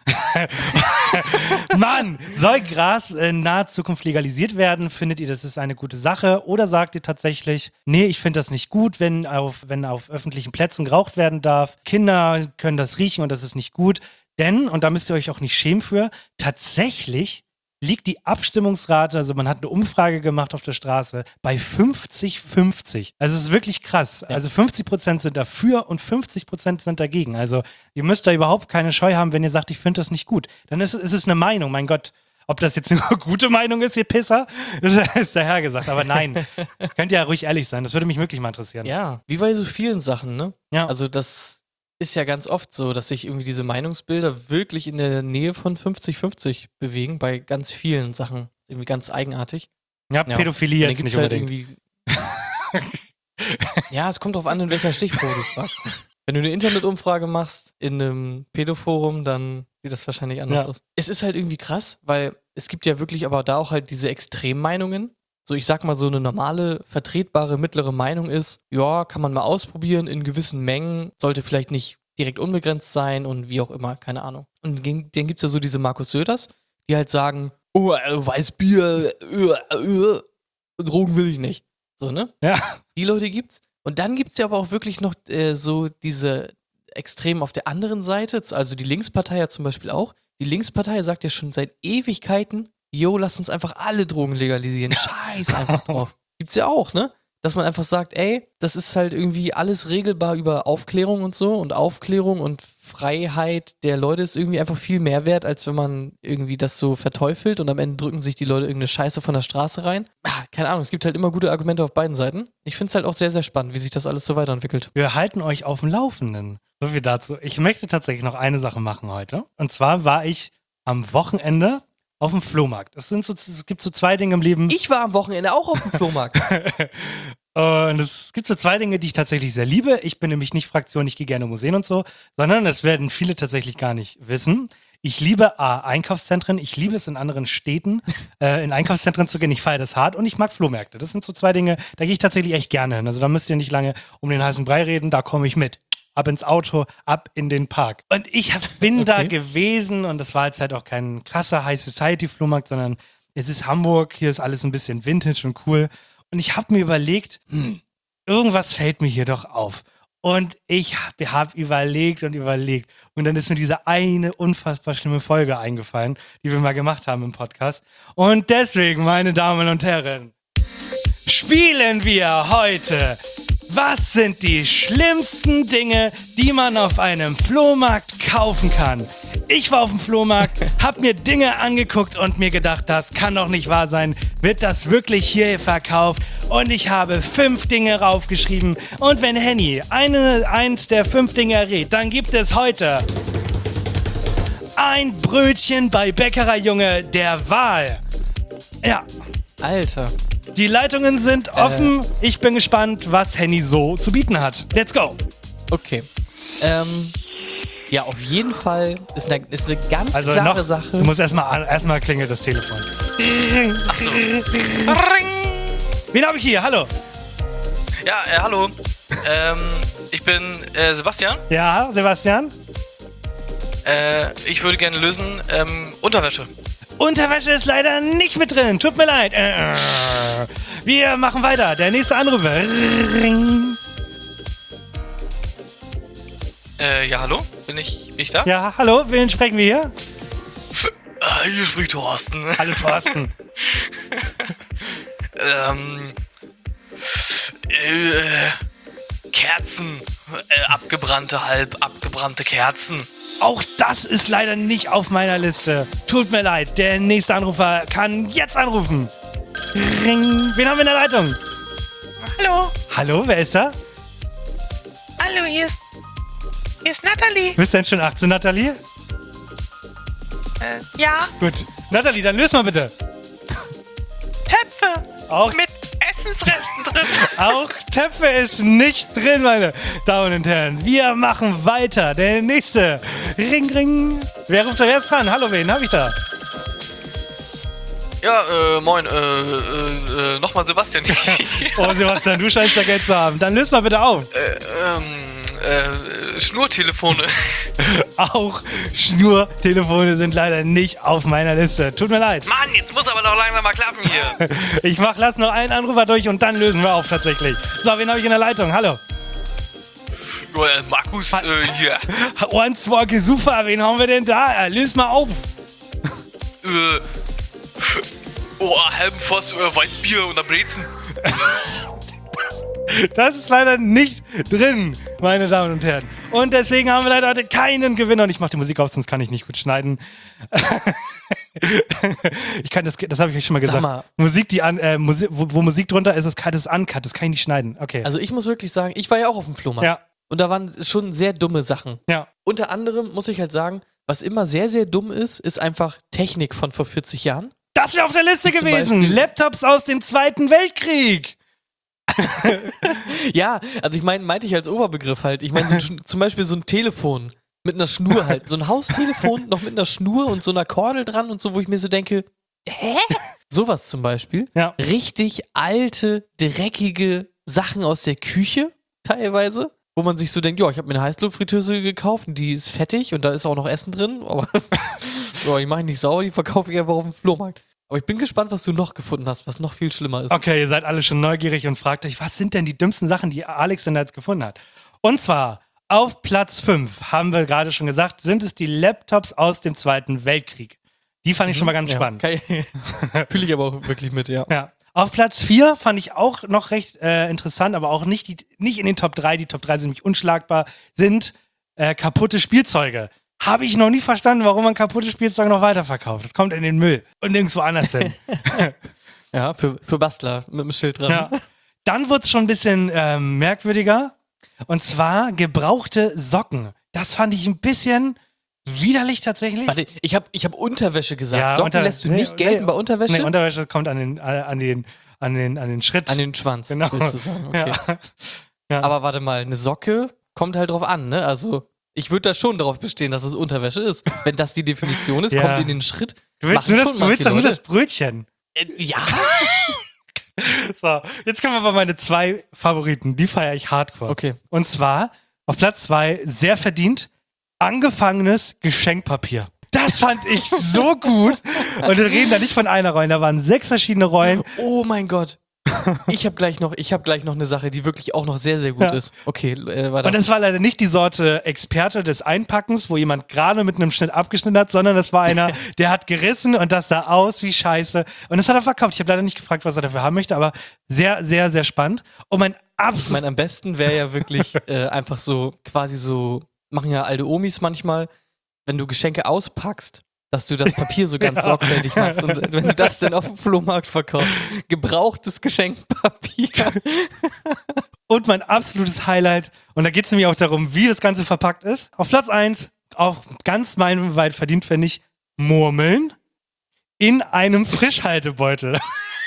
Mann, soll Gras in naher Zukunft legalisiert werden? Findet ihr, das ist eine gute Sache? Oder sagt ihr tatsächlich, nee, ich finde das nicht gut, wenn auf öffentlichen Plätzen geraucht werden darf? Kinder können das riechen und das ist nicht gut. Denn, und da müsst ihr euch auch nicht schämen für, tatsächlich liegt die Abstimmungsrate, also man hat eine Umfrage gemacht auf der Straße, bei 50-50. Also es ist wirklich krass. Ja. Also 50% sind dafür und 50% sind dagegen. Also ihr müsst da überhaupt keine Scheu haben, wenn ihr sagt, ich finde das nicht gut. Dann ist es eine Meinung, mein Gott. Ob das jetzt eine gute Meinung ist, ihr Pisser, ist der Herr gesagt. Aber nein, könnt ihr ja ruhig ehrlich sein. Das würde mich wirklich mal interessieren. Ja, wie bei so vielen Sachen, ne? Ja. Also das ist ja ganz oft so, dass sich irgendwie diese Meinungsbilder wirklich in der Nähe von 50-50 bewegen, bei ganz vielen Sachen. Irgendwie ganz eigenartig. Ja, Pädophilie jetzt nicht unbedingt. Ja, es kommt drauf an, in welcher Stichprobe du fragst. Wenn du eine Internetumfrage machst in einem Pädoforum, dann sieht das wahrscheinlich anders aus. Es ist halt irgendwie krass, weil es gibt ja wirklich aber da auch halt diese Extremmeinungen. So, ich sag mal, so eine normale, vertretbare, mittlere Meinung ist, ja, kann man mal ausprobieren, in gewissen Mengen, sollte vielleicht nicht direkt unbegrenzt sein und wie auch immer, keine Ahnung. Und dann gibt's ja so diese Markus Söders, die halt sagen, oh, Weißbier, Drogen will ich nicht. So, ne? Ja. Die Leute gibt's. Und dann gibt's ja aber auch wirklich noch so diese Extremen auf der anderen Seite, also die Linkspartei ja zum Beispiel auch, die Linkspartei sagt ja schon seit Ewigkeiten, lass uns einfach alle Drogen legalisieren. Scheiß einfach drauf. Gibt's ja auch, ne? Dass man einfach sagt, ey, das ist halt irgendwie alles regelbar über Aufklärung und so. Und Aufklärung und Freiheit der Leute ist irgendwie einfach viel mehr wert, als wenn man irgendwie das so verteufelt und am Ende drücken sich die Leute irgendeine Scheiße von der Straße rein. Keine Ahnung, es gibt halt immer gute Argumente auf beiden Seiten. Ich finde es halt auch sehr, sehr spannend, wie sich das alles so weiterentwickelt. Wir halten euch auf dem Laufenden. So viel dazu. Ich möchte tatsächlich noch eine Sache machen heute. Und zwar war ich am Wochenende auf dem Flohmarkt. Es gibt so zwei Dinge im Leben. Ich war am Wochenende auch auf dem Flohmarkt. Und es gibt so zwei Dinge, die ich tatsächlich sehr liebe. Ich bin nämlich nicht Fraktion, ich gehe gerne in Museen und so, sondern das werden viele tatsächlich gar nicht wissen. Ich liebe Einkaufszentren, ich liebe es in anderen Städten, in Einkaufszentren zu gehen. Ich feiere das hart und ich mag Flohmärkte. Das sind so zwei Dinge, da gehe ich tatsächlich echt gerne hin. Also da müsst ihr nicht lange um den heißen Brei reden, da komme ich mit. Ab ins Auto, ab in den Park. Und ich bin da gewesen und das war jetzt halt auch kein krasser High-Society-Flohmarkt, sondern es ist Hamburg, hier ist alles ein bisschen vintage und cool. Und ich habe mir überlegt, irgendwas fällt mir hier doch auf. Und ich habe überlegt und überlegt. Und dann ist mir diese eine unfassbar schlimme Folge eingefallen, die wir mal gemacht haben im Podcast. Und deswegen, meine Damen und Herren, spielen wir heute: Was sind die schlimmsten Dinge, die man auf einem Flohmarkt kaufen kann? Ich war auf dem Flohmarkt, hab mir Dinge angeguckt und mir gedacht, das kann doch nicht wahr sein. Wird das wirklich hier verkauft? Und ich habe 5 Dinge raufgeschrieben. Und wenn Henny eins der 5 Dinge errät, dann gibt es heute ein Brötchen bei Bäckerei-Junge der Wahl. Ja. Alter. Die Leitungen sind offen. Ich bin gespannt, was Henny so zu bieten hat. Let's go. Okay. Ja, auf jeden Fall ist eine ganz Also klare Sache. Du musst erstmal klingelt das Telefon. Achso. Wen habe ich hier? Hallo. Ja, hallo. Ich bin Sebastian. Ja, Sebastian. Ich würde gerne lösen, Unterwäsche. Unterwäsche ist leider nicht mit drin. Tut mir leid. Wir machen weiter. Der nächste Anrufer. Ja, hallo? Bin ich da? Ja, hallo. Wen sprechen wir hier? Hier spricht Thorsten. Hallo, Thorsten. Kerzen. Halb abgebrannte Kerzen. Auch das ist leider nicht auf meiner Liste. Tut mir leid. Der nächste Anrufer kann jetzt anrufen. Ring. Wen haben wir in der Leitung? Hallo, Hallo, wer ist da? hallo, hier ist Nathalie. Bist du denn schon 18, Nathalie? Ja, Gut. Nathalie, dann löst mal bitte. Töpfe Auch, mit Essensresten drin. auch Töpfe ist nicht drin, meine Damen und Herren. Wir machen weiter. Der nächste. Ring, ring. Wer ruft da jetzt dran? Hallo, wen habe ich da? Ja, moin, nochmal Sebastian. Oh, Sebastian, du scheinst ja Geld zu haben. Dann löst mal bitte auf. Schnurtelefone. Auch Schnurtelefone sind leider nicht auf meiner Liste. Tut mir leid. Mann, jetzt muss aber doch langsam mal klappen hier. Lass noch einen Anrufer durch und dann lösen wir auf tatsächlich. So, wen habe ich in der Leitung? Hallo. Markus, hier. Und zwar super. Wen haben wir denn da? Löst mal auf. Halben Voss, Weißbier und Brezen. Das ist leider nicht drin, meine Damen und Herren. Und deswegen haben wir leider heute keinen Gewinner. Und ich mache die Musik auf, sonst kann ich nicht gut schneiden. Ich kann das habe ich euch schon mal gesagt. Sag mal. Musik, wo Musik drunter ist, das ist uncut, das kann ich nicht schneiden. Okay. Also ich muss wirklich sagen, ich war ja auch auf dem Flohmarkt. Ja. Und da waren schon sehr dumme Sachen. Ja. Unter anderem muss ich halt sagen, was immer sehr, sehr dumm ist einfach Technik von vor 40 Jahren. Das wäre auf der Liste Zum gewesen. Beispiel- Laptops aus dem Zweiten Weltkrieg. Ja, also ich meinte ich als Oberbegriff halt. Ich meine zum Beispiel so ein Telefon mit einer Schnur halt. So ein Haustelefon noch mit einer Schnur und so einer Kordel dran und so, wo ich mir so denke, hä? Sowas zum Beispiel. Ja. Richtig alte, dreckige Sachen aus der Küche teilweise. Wo man sich so denkt, ja, ich habe mir eine Heißluftfritteuse gekauft und die ist fettig und da ist auch noch Essen drin. Aber ja, die mache ich nicht sauer, die verkaufe ich einfach auf dem Flohmarkt. Aber ich bin gespannt, was du noch gefunden hast, was noch viel schlimmer ist. Okay, ihr seid alle schon neugierig und fragt euch, was sind denn die dümmsten Sachen, die Alex denn da jetzt gefunden hat? Und zwar Auf Platz 5, haben wir gerade schon gesagt, sind es die Laptops aus dem Zweiten Weltkrieg. Die fand ich schon mal ganz spannend. Fühle ich aber auch wirklich mit, ja. Ja. Auf Platz 4 fand ich auch noch recht interessant, aber auch nicht in den Top 3. Die Top 3 sind nämlich unschlagbar, sind kaputte Spielzeuge. Habe ich noch nie verstanden, warum man kaputte Spielzeuge noch weiterverkauft. Das kommt in den Müll und nirgendwo anders hin. Ja, für Bastler mit dem Schild dran. Ja. Dann wird es schon ein bisschen merkwürdiger. Und zwar gebrauchte Socken. Das fand ich ein bisschen widerlich tatsächlich. Warte, ich hab Unterwäsche gesagt. Ja, Socken lässt du nicht gelten bei Unterwäsche? Nee, Unterwäsche kommt an den Schritt. An den Schwanz, Genau. willst du sagen. Okay. Ja. Aber warte mal, eine Socke kommt halt drauf an, ne? Also, ich würde da schon darauf bestehen, dass es Unterwäsche ist. Wenn das die Definition ist, Ja. kommt in den Schritt. Du willst doch nur das Brötchen. Ja. So, jetzt kommen wir bei meine 2 Favoriten. Die feiere ich hardcore. Okay. Und zwar auf Platz 2, sehr verdient, angefangenes Geschenkpapier. Das fand ich so gut. Und wir reden da nicht von einer Rolle, da waren 6 verschiedene Rollen. Oh mein Gott. Ich habe gleich noch eine Sache, die wirklich auch noch sehr, sehr gut ist. Okay, weiter. Und das war leider nicht die Sorte Experte des Einpackens, wo jemand gerade mit einem Schnitt abgeschnitten hat, sondern das war einer, der hat gerissen und das sah aus wie Scheiße. Und das hat er verkauft. Ich habe leider nicht gefragt, was er dafür haben möchte, aber sehr, sehr, sehr spannend. Und Ich meine, am besten wäre ja wirklich einfach so, quasi so, machen ja alte Omis manchmal, wenn du Geschenke auspackst, dass du das Papier so ganz sorgfältig machst und wenn du das dann auf dem Flohmarkt verkaufst, gebrauchtes Geschenkpapier. Und mein absolutes Highlight, und da geht es nämlich auch darum, wie das Ganze verpackt ist. Auf Platz 1, auch ganz meilenweit verdient, finde ich, Murmeln in einem Frischhaltebeutel.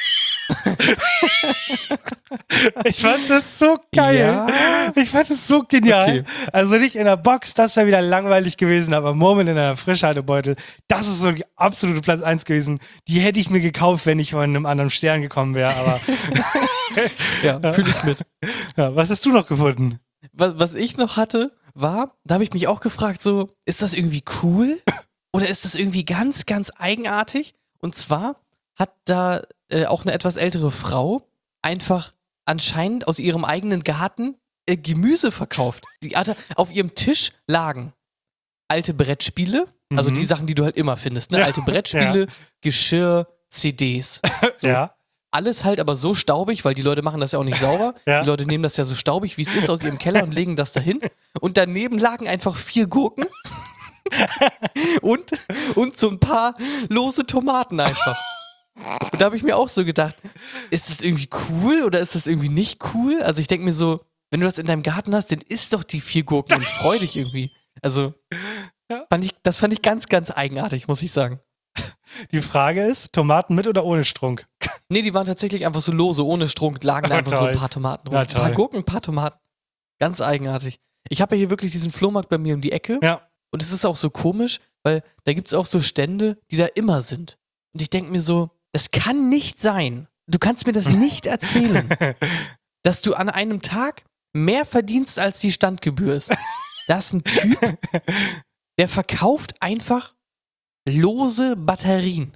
Ich fand das so geil. Ja. Ich fand das so genial. Okay. Also nicht in der Box, das wäre wieder langweilig gewesen, aber Murmeln in einem Frischhaltebeutel, das ist so die absolute Platz 1 gewesen. Die hätte ich mir gekauft, wenn ich von einem anderen Stern gekommen wäre, aber Ja, fühle ich mit. ja, was hast du noch gefunden? Was ich noch hatte, war, da habe ich mich auch gefragt, so, ist das irgendwie cool? Oder ist das irgendwie ganz, ganz eigenartig? Und zwar hat da auch eine etwas ältere Frau einfach anscheinend aus ihrem eigenen Garten Gemüse verkauft. Die hatte auf ihrem Tisch lagen alte Brettspiele, also die Sachen, die du halt immer findest, ne? Ja. Alte Brettspiele, Geschirr, CDs. So. Ja. Alles halt aber so staubig, weil die Leute machen das ja auch nicht sauber. Ja. Die Leute nehmen das ja so staubig, wie es ist, aus ihrem Keller und legen das dahin. Und daneben lagen einfach 4 Gurken und so ein paar lose Tomaten einfach. Und da habe ich mir auch so gedacht, ist das irgendwie cool oder ist das irgendwie nicht cool? Also ich denke mir so, wenn du das in deinem Garten hast, dann isst doch die 4 Gurken und freu dich irgendwie. Also das fand ich ganz, ganz eigenartig, muss ich sagen. Die Frage ist, Tomaten mit oder ohne Strunk? Nee, die waren tatsächlich einfach so lose, ohne Strunk, lagen da Oh, einfach so toll. ein paar Tomaten rum. Na, Ein paar toll. Gurken, ein paar Tomaten. Ganz eigenartig. Ich habe ja hier wirklich diesen Flohmarkt bei mir um die Ecke. Ja. Und es ist auch so komisch, weil da gibt es auch so Stände, die da immer sind. Und ich denke mir so, das kann nicht sein. Du kannst mir das nicht erzählen, dass du an einem Tag mehr verdienst, als die Standgebühr ist. Da ist ein Typ, der verkauft einfach lose Batterien.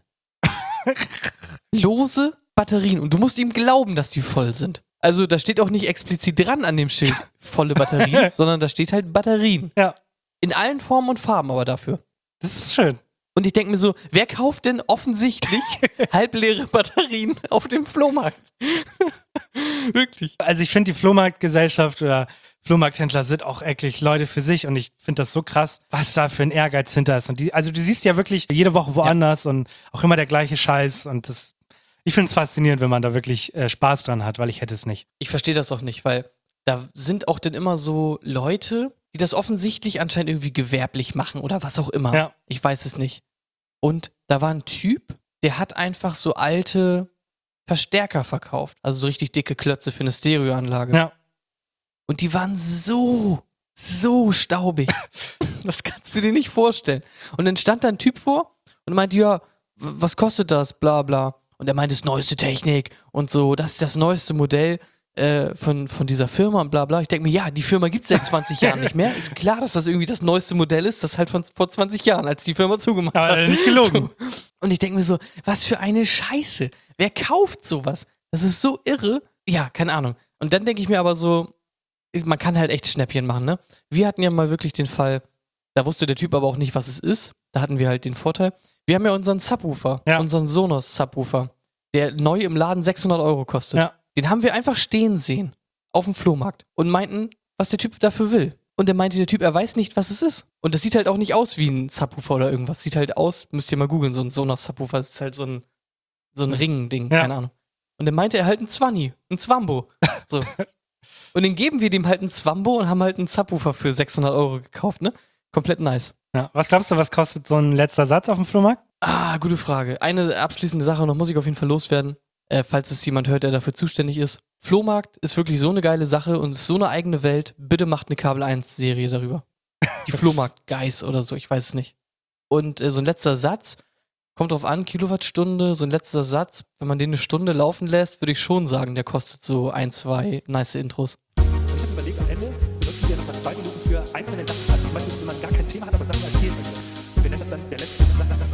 Lose Batterien. Und du musst ihm glauben, dass die voll sind. Also da steht auch nicht explizit dran an dem Schild volle Batterien, sondern da steht halt Batterien. Ja. In allen Formen und Farben aber dafür. Das ist schön. Und ich denke mir so, wer kauft denn offensichtlich halbleere Batterien auf dem Flohmarkt? Wirklich. Also ich finde, die Flohmarktgesellschaft oder Flohmarkthändler sind auch wirklich Leute für sich und ich finde das so krass, was da für ein Ehrgeiz hinter ist. Und also du siehst ja wirklich jede Woche woanders und auch immer der gleiche Scheiß und ich finde es faszinierend, wenn man da wirklich Spaß dran hat, weil ich hätte es nicht. Ich verstehe das auch nicht, weil da sind auch dann immer so Leute, die das offensichtlich anscheinend irgendwie gewerblich machen oder was auch immer. Ja. Ich weiß es nicht. Und da war ein Typ, der hat einfach so alte Verstärker verkauft. Also so richtig dicke Klötze für eine Stereoanlage. Ja. Und die waren so staubig. Das kannst du dir nicht vorstellen. Und dann stand da ein Typ vor und meinte, ja, was kostet das? Bla bla. Und er meinte, das neueste Technik und so, das ist das neueste Modell von dieser Firma und bla bla. Ich denke mir, ja, die Firma gibt es seit 20 Jahren nicht mehr. Ist klar, dass das irgendwie das neueste Modell ist, das halt von vor 20 Jahren, als die Firma zugemacht Aber hat. hat er nicht gelogen. So. Und ich denke mir so, was für eine Scheiße. Wer kauft sowas? Das ist so irre. Ja, keine Ahnung. Und dann denke ich mir aber so, man kann halt echt Schnäppchen machen, ne? Wir hatten ja mal wirklich den Fall, da wusste der Typ aber auch nicht, was es ist. Da hatten wir halt den Vorteil. Wir haben ja unseren Subwoofer, unseren Sonos Subwoofer, der neu im Laden 600 € kostet. Ja. Den haben wir einfach stehen sehen auf dem Flohmarkt und meinten, was der Typ dafür will. Und der meinte, der Typ, er weiß nicht, was es ist. Und das sieht halt auch nicht aus wie ein Subwoofer oder irgendwas. Sieht halt aus, müsst ihr mal googeln, so ein Sonos Subwoofer, das ist halt so ein Ring-Ding, keine Ahnung. Und der meinte, er halt ein Zwambo. So. Und dann geben wir dem halt einen Zwambo und haben halt einen Subwoofer für 600 € gekauft, ne? Komplett nice. Ja. Was glaubst du, was kostet so ein letzter Satz auf dem Flohmarkt? Gute Frage. Eine abschließende Sache noch muss ich auf jeden Fall loswerden, falls es jemand hört, der dafür zuständig ist. Flohmarkt ist wirklich so eine geile Sache und ist so eine eigene Welt. Bitte macht eine Kabel 1-Serie darüber. Die Flohmarkt-Guys oder so, ich weiß es nicht. Und so ein letzter Satz, kommt drauf an, Kilowattstunde, so ein letzter Satz, wenn man den eine Stunde laufen lässt, würde ich schon sagen, der kostet so 1, 2 nice Intros. Ich habe überlegt, am Ende benutzen wir nochmal 2 Minuten für einzelne Sachen. Also zum Beispiel, wenn man gar kein Thema hat, aber Sachen erzählen möchte. Und wir nennen das dann der letzte.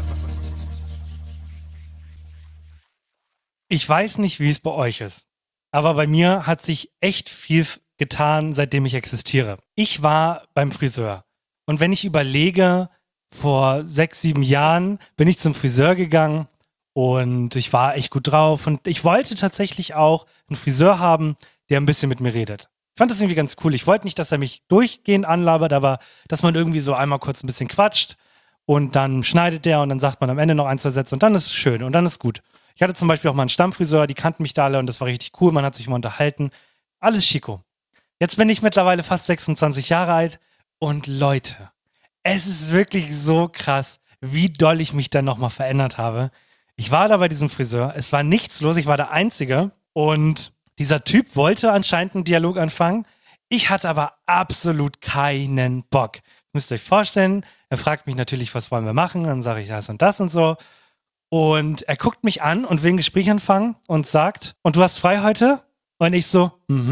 Ich weiß nicht, wie es bei euch ist, aber bei mir hat sich echt viel getan, seitdem ich existiere. Ich war beim Friseur und wenn ich überlege, vor 6, 7 Jahren bin ich zum Friseur gegangen und ich war echt gut drauf und ich wollte tatsächlich auch einen Friseur haben, der ein bisschen mit mir redet. Ich fand das irgendwie ganz cool. Ich wollte nicht, dass er mich durchgehend anlabert, aber dass man irgendwie so einmal kurz ein bisschen quatscht und dann schneidet der und dann sagt man am Ende noch 1, 2 Sätze und dann ist es schön und dann ist gut. Ich hatte zum Beispiel auch mal einen Stammfriseur, die kannten mich da alle und das war richtig cool, man hat sich mal unterhalten. Alles Chico. Jetzt bin ich mittlerweile fast 26 Jahre alt und Leute, es ist wirklich so krass, wie doll ich mich dann nochmal verändert habe. Ich war da bei diesem Friseur, es war nichts los, ich war der Einzige und dieser Typ wollte anscheinend einen Dialog anfangen. Ich hatte aber absolut keinen Bock. Müsst ihr euch vorstellen, er fragt mich natürlich, was wollen wir machen, dann sage ich das und so. Und er guckt mich an und will ein Gespräch anfangen und sagt, und du hast frei heute? Und ich so,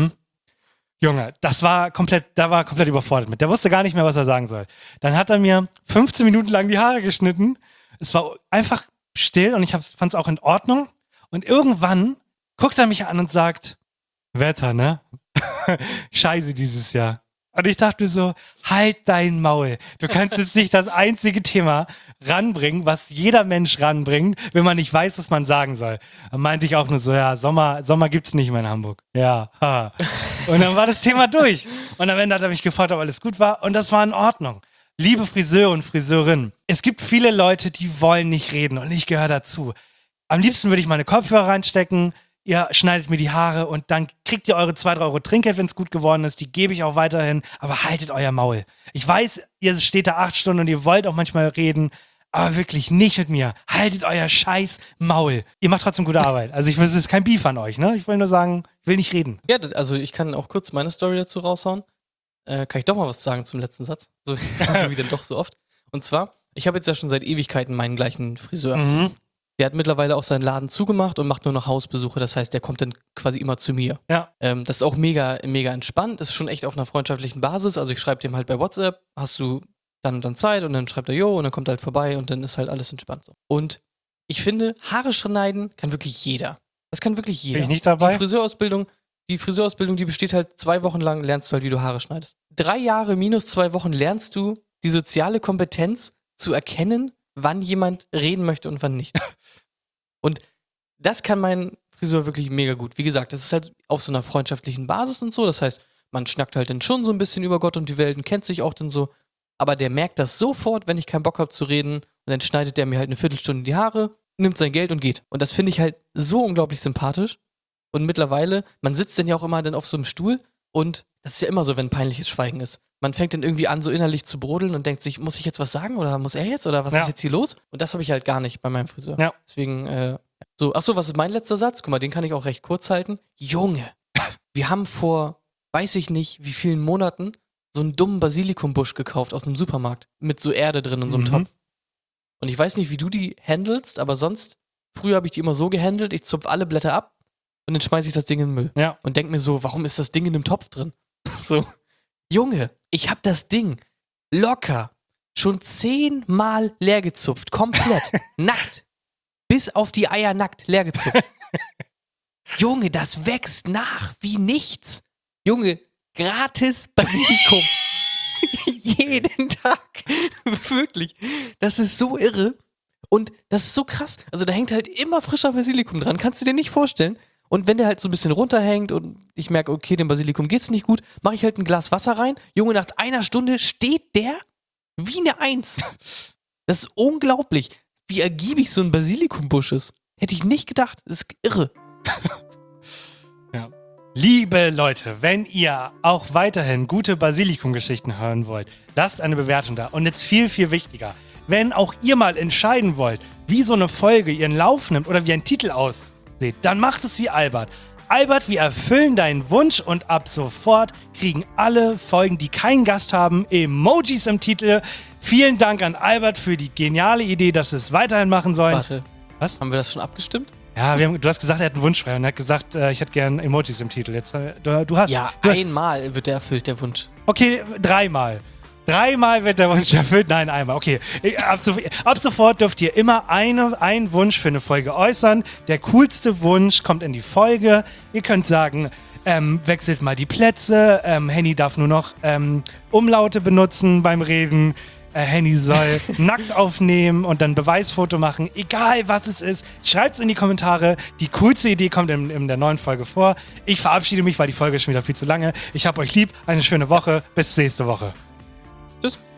Junge, da war komplett überfordert mit. Der wusste gar nicht mehr, was er sagen soll. Dann hat er mir 15 Minuten lang die Haare geschnitten. Es war einfach still und ich fand es auch in Ordnung. Und irgendwann guckt er mich an und sagt, Wetter, ne? Scheiße dieses Jahr. Und ich dachte mir so, halt dein Maul. Du kannst jetzt nicht das einzige Thema ranbringen, was jeder Mensch ranbringt, wenn man nicht weiß, was man sagen soll. Dann meinte ich auch nur so, ja, Sommer gibt's nicht mehr in Hamburg. Ja, ha. Und dann war das Thema durch. Und am Ende hat er mich gefragt, ob alles gut war. Und das war in Ordnung. Liebe Friseure und Friseurinnen, es gibt viele Leute, die wollen nicht reden und ich gehöre dazu. Am liebsten würde ich meine Kopfhörer reinstecken, ihr schneidet mir die Haare und dann kriegt ihr eure 2, 3 Euro Trinkgeld, wenn es gut geworden ist. Die gebe ich auch weiterhin, aber haltet euer Maul. Ich weiß, ihr steht da 8 Stunden und ihr wollt auch manchmal reden, aber wirklich nicht mit mir. Haltet euer scheiß Maul. Ihr macht trotzdem gute Arbeit. Also es ist kein Beef an euch, ne? Ich will nur sagen, ich will nicht reden. Ja, also ich kann auch kurz meine Story dazu raushauen. Kann ich doch mal was sagen zum letzten Satz? So wie denn doch so oft. Und zwar, ich habe jetzt ja schon seit Ewigkeiten meinen gleichen Friseur. Der hat mittlerweile auch seinen Laden zugemacht und macht nur noch Hausbesuche. Das heißt, der kommt dann quasi immer zu mir. Ja. Das ist auch mega, mega entspannt. Das ist schon echt auf einer freundschaftlichen Basis. Also ich schreibe dem halt bei WhatsApp, hast du dann Zeit? Und dann schreibt er, jo, und dann kommt er halt vorbei und dann ist halt alles entspannt so. Und ich finde, Haare schneiden kann wirklich jeder. Das kann wirklich jeder. Bin ich nicht dabei? Die Friseurausbildung, die besteht halt 2 Wochen lang, lernst du halt, wie du Haare schneidest. 3 Jahre minus 2 Wochen lernst du die soziale Kompetenz zu erkennen, wann jemand reden möchte und wann nicht. Und das kann mein Friseur wirklich mega gut. Wie gesagt, das ist halt auf so einer freundschaftlichen Basis und so. Das heißt, man schnackt halt dann schon so ein bisschen über Gott und die Welt und kennt sich auch dann so. Aber der merkt das sofort, wenn ich keinen Bock habe zu reden. Und dann schneidet der mir halt eine Viertelstunde die Haare, nimmt sein Geld und geht. Und das finde ich halt so unglaublich sympathisch. Und mittlerweile, man sitzt dann ja auch immer dann auf so einem Stuhl und das ist ja immer so, wenn peinliches Schweigen ist. Man fängt dann irgendwie an, so innerlich zu brodeln und denkt sich, muss ich jetzt was sagen oder muss er jetzt oder was ist jetzt hier los? Und das habe ich halt gar nicht bei meinem Friseur. Ja. Deswegen, achso, was ist mein letzter Satz? Guck mal, den kann ich auch recht kurz halten. Junge, wir haben vor, weiß ich nicht, wie vielen Monaten so einen dummen Basilikumbusch gekauft aus einem Supermarkt mit so Erde drin in so einem Topf. Und ich weiß nicht, wie du die handelst, aber sonst, früher habe ich die immer so gehandelt, ich zupfe alle Blätter ab und dann schmeiße ich das Ding in den Müll. Ja. Und denk mir so, warum ist das Ding in einem Topf drin? So, Junge, ich habe das Ding locker schon 10-mal leer gezupft, komplett, nackt, bis auf die Eier nackt leer gezupft. Junge, das wächst nach wie nichts. Junge, gratis Basilikum. Jeden Tag. Wirklich. Das ist so irre. Und das ist so krass. Also da hängt halt immer frischer Basilikum dran. Kannst du dir nicht vorstellen. Und wenn der halt so ein bisschen runterhängt und ich merke, okay, dem Basilikum geht's nicht gut, mache ich halt ein Glas Wasser rein. Junge, nach einer Stunde steht der wie eine Eins. Das ist unglaublich, wie ergiebig so ein Basilikumbusch ist. Hätte ich nicht gedacht. Das ist irre. Ja. Liebe Leute, wenn ihr auch weiterhin gute Basilikum-Geschichten hören wollt, lasst eine Bewertung da. Und jetzt viel, viel wichtiger, wenn auch ihr mal entscheiden wollt, wie so eine Folge ihren Lauf nimmt oder wie ein Titel aussieht, dann macht es wie Albert. Albert, wir erfüllen deinen Wunsch und ab sofort kriegen alle Folgen, die keinen Gast haben, Emojis im Titel. Vielen Dank an Albert für die geniale Idee, dass wir es weiterhin machen sollen. Warte. Was? Haben wir das schon abgestimmt? Ja, du hast gesagt, er hat einen Wunsch frei und er hat gesagt, ich hätte gern Emojis im Titel. Jetzt, du hast. Ja, du, einmal wird der erfüllt, der Wunsch. Okay, 3-mal. 3-mal wird der Wunsch erfüllt. Nein, einmal. Okay. Ab sofort dürft ihr immer einen Wunsch für eine Folge äußern. Der coolste Wunsch kommt in die Folge. Ihr könnt sagen, wechselt mal die Plätze. Henny darf nur noch Umlaute benutzen beim Reden. Henny soll nackt aufnehmen und dann Beweisfoto machen. Egal, was es ist, schreibt's in die Kommentare. Die coolste Idee kommt in der neuen Folge vor. Ich verabschiede mich, weil die Folge ist schon wieder viel zu lange. Ich hab euch lieb. Eine schöne Woche. Bis nächste Woche. Tschüss.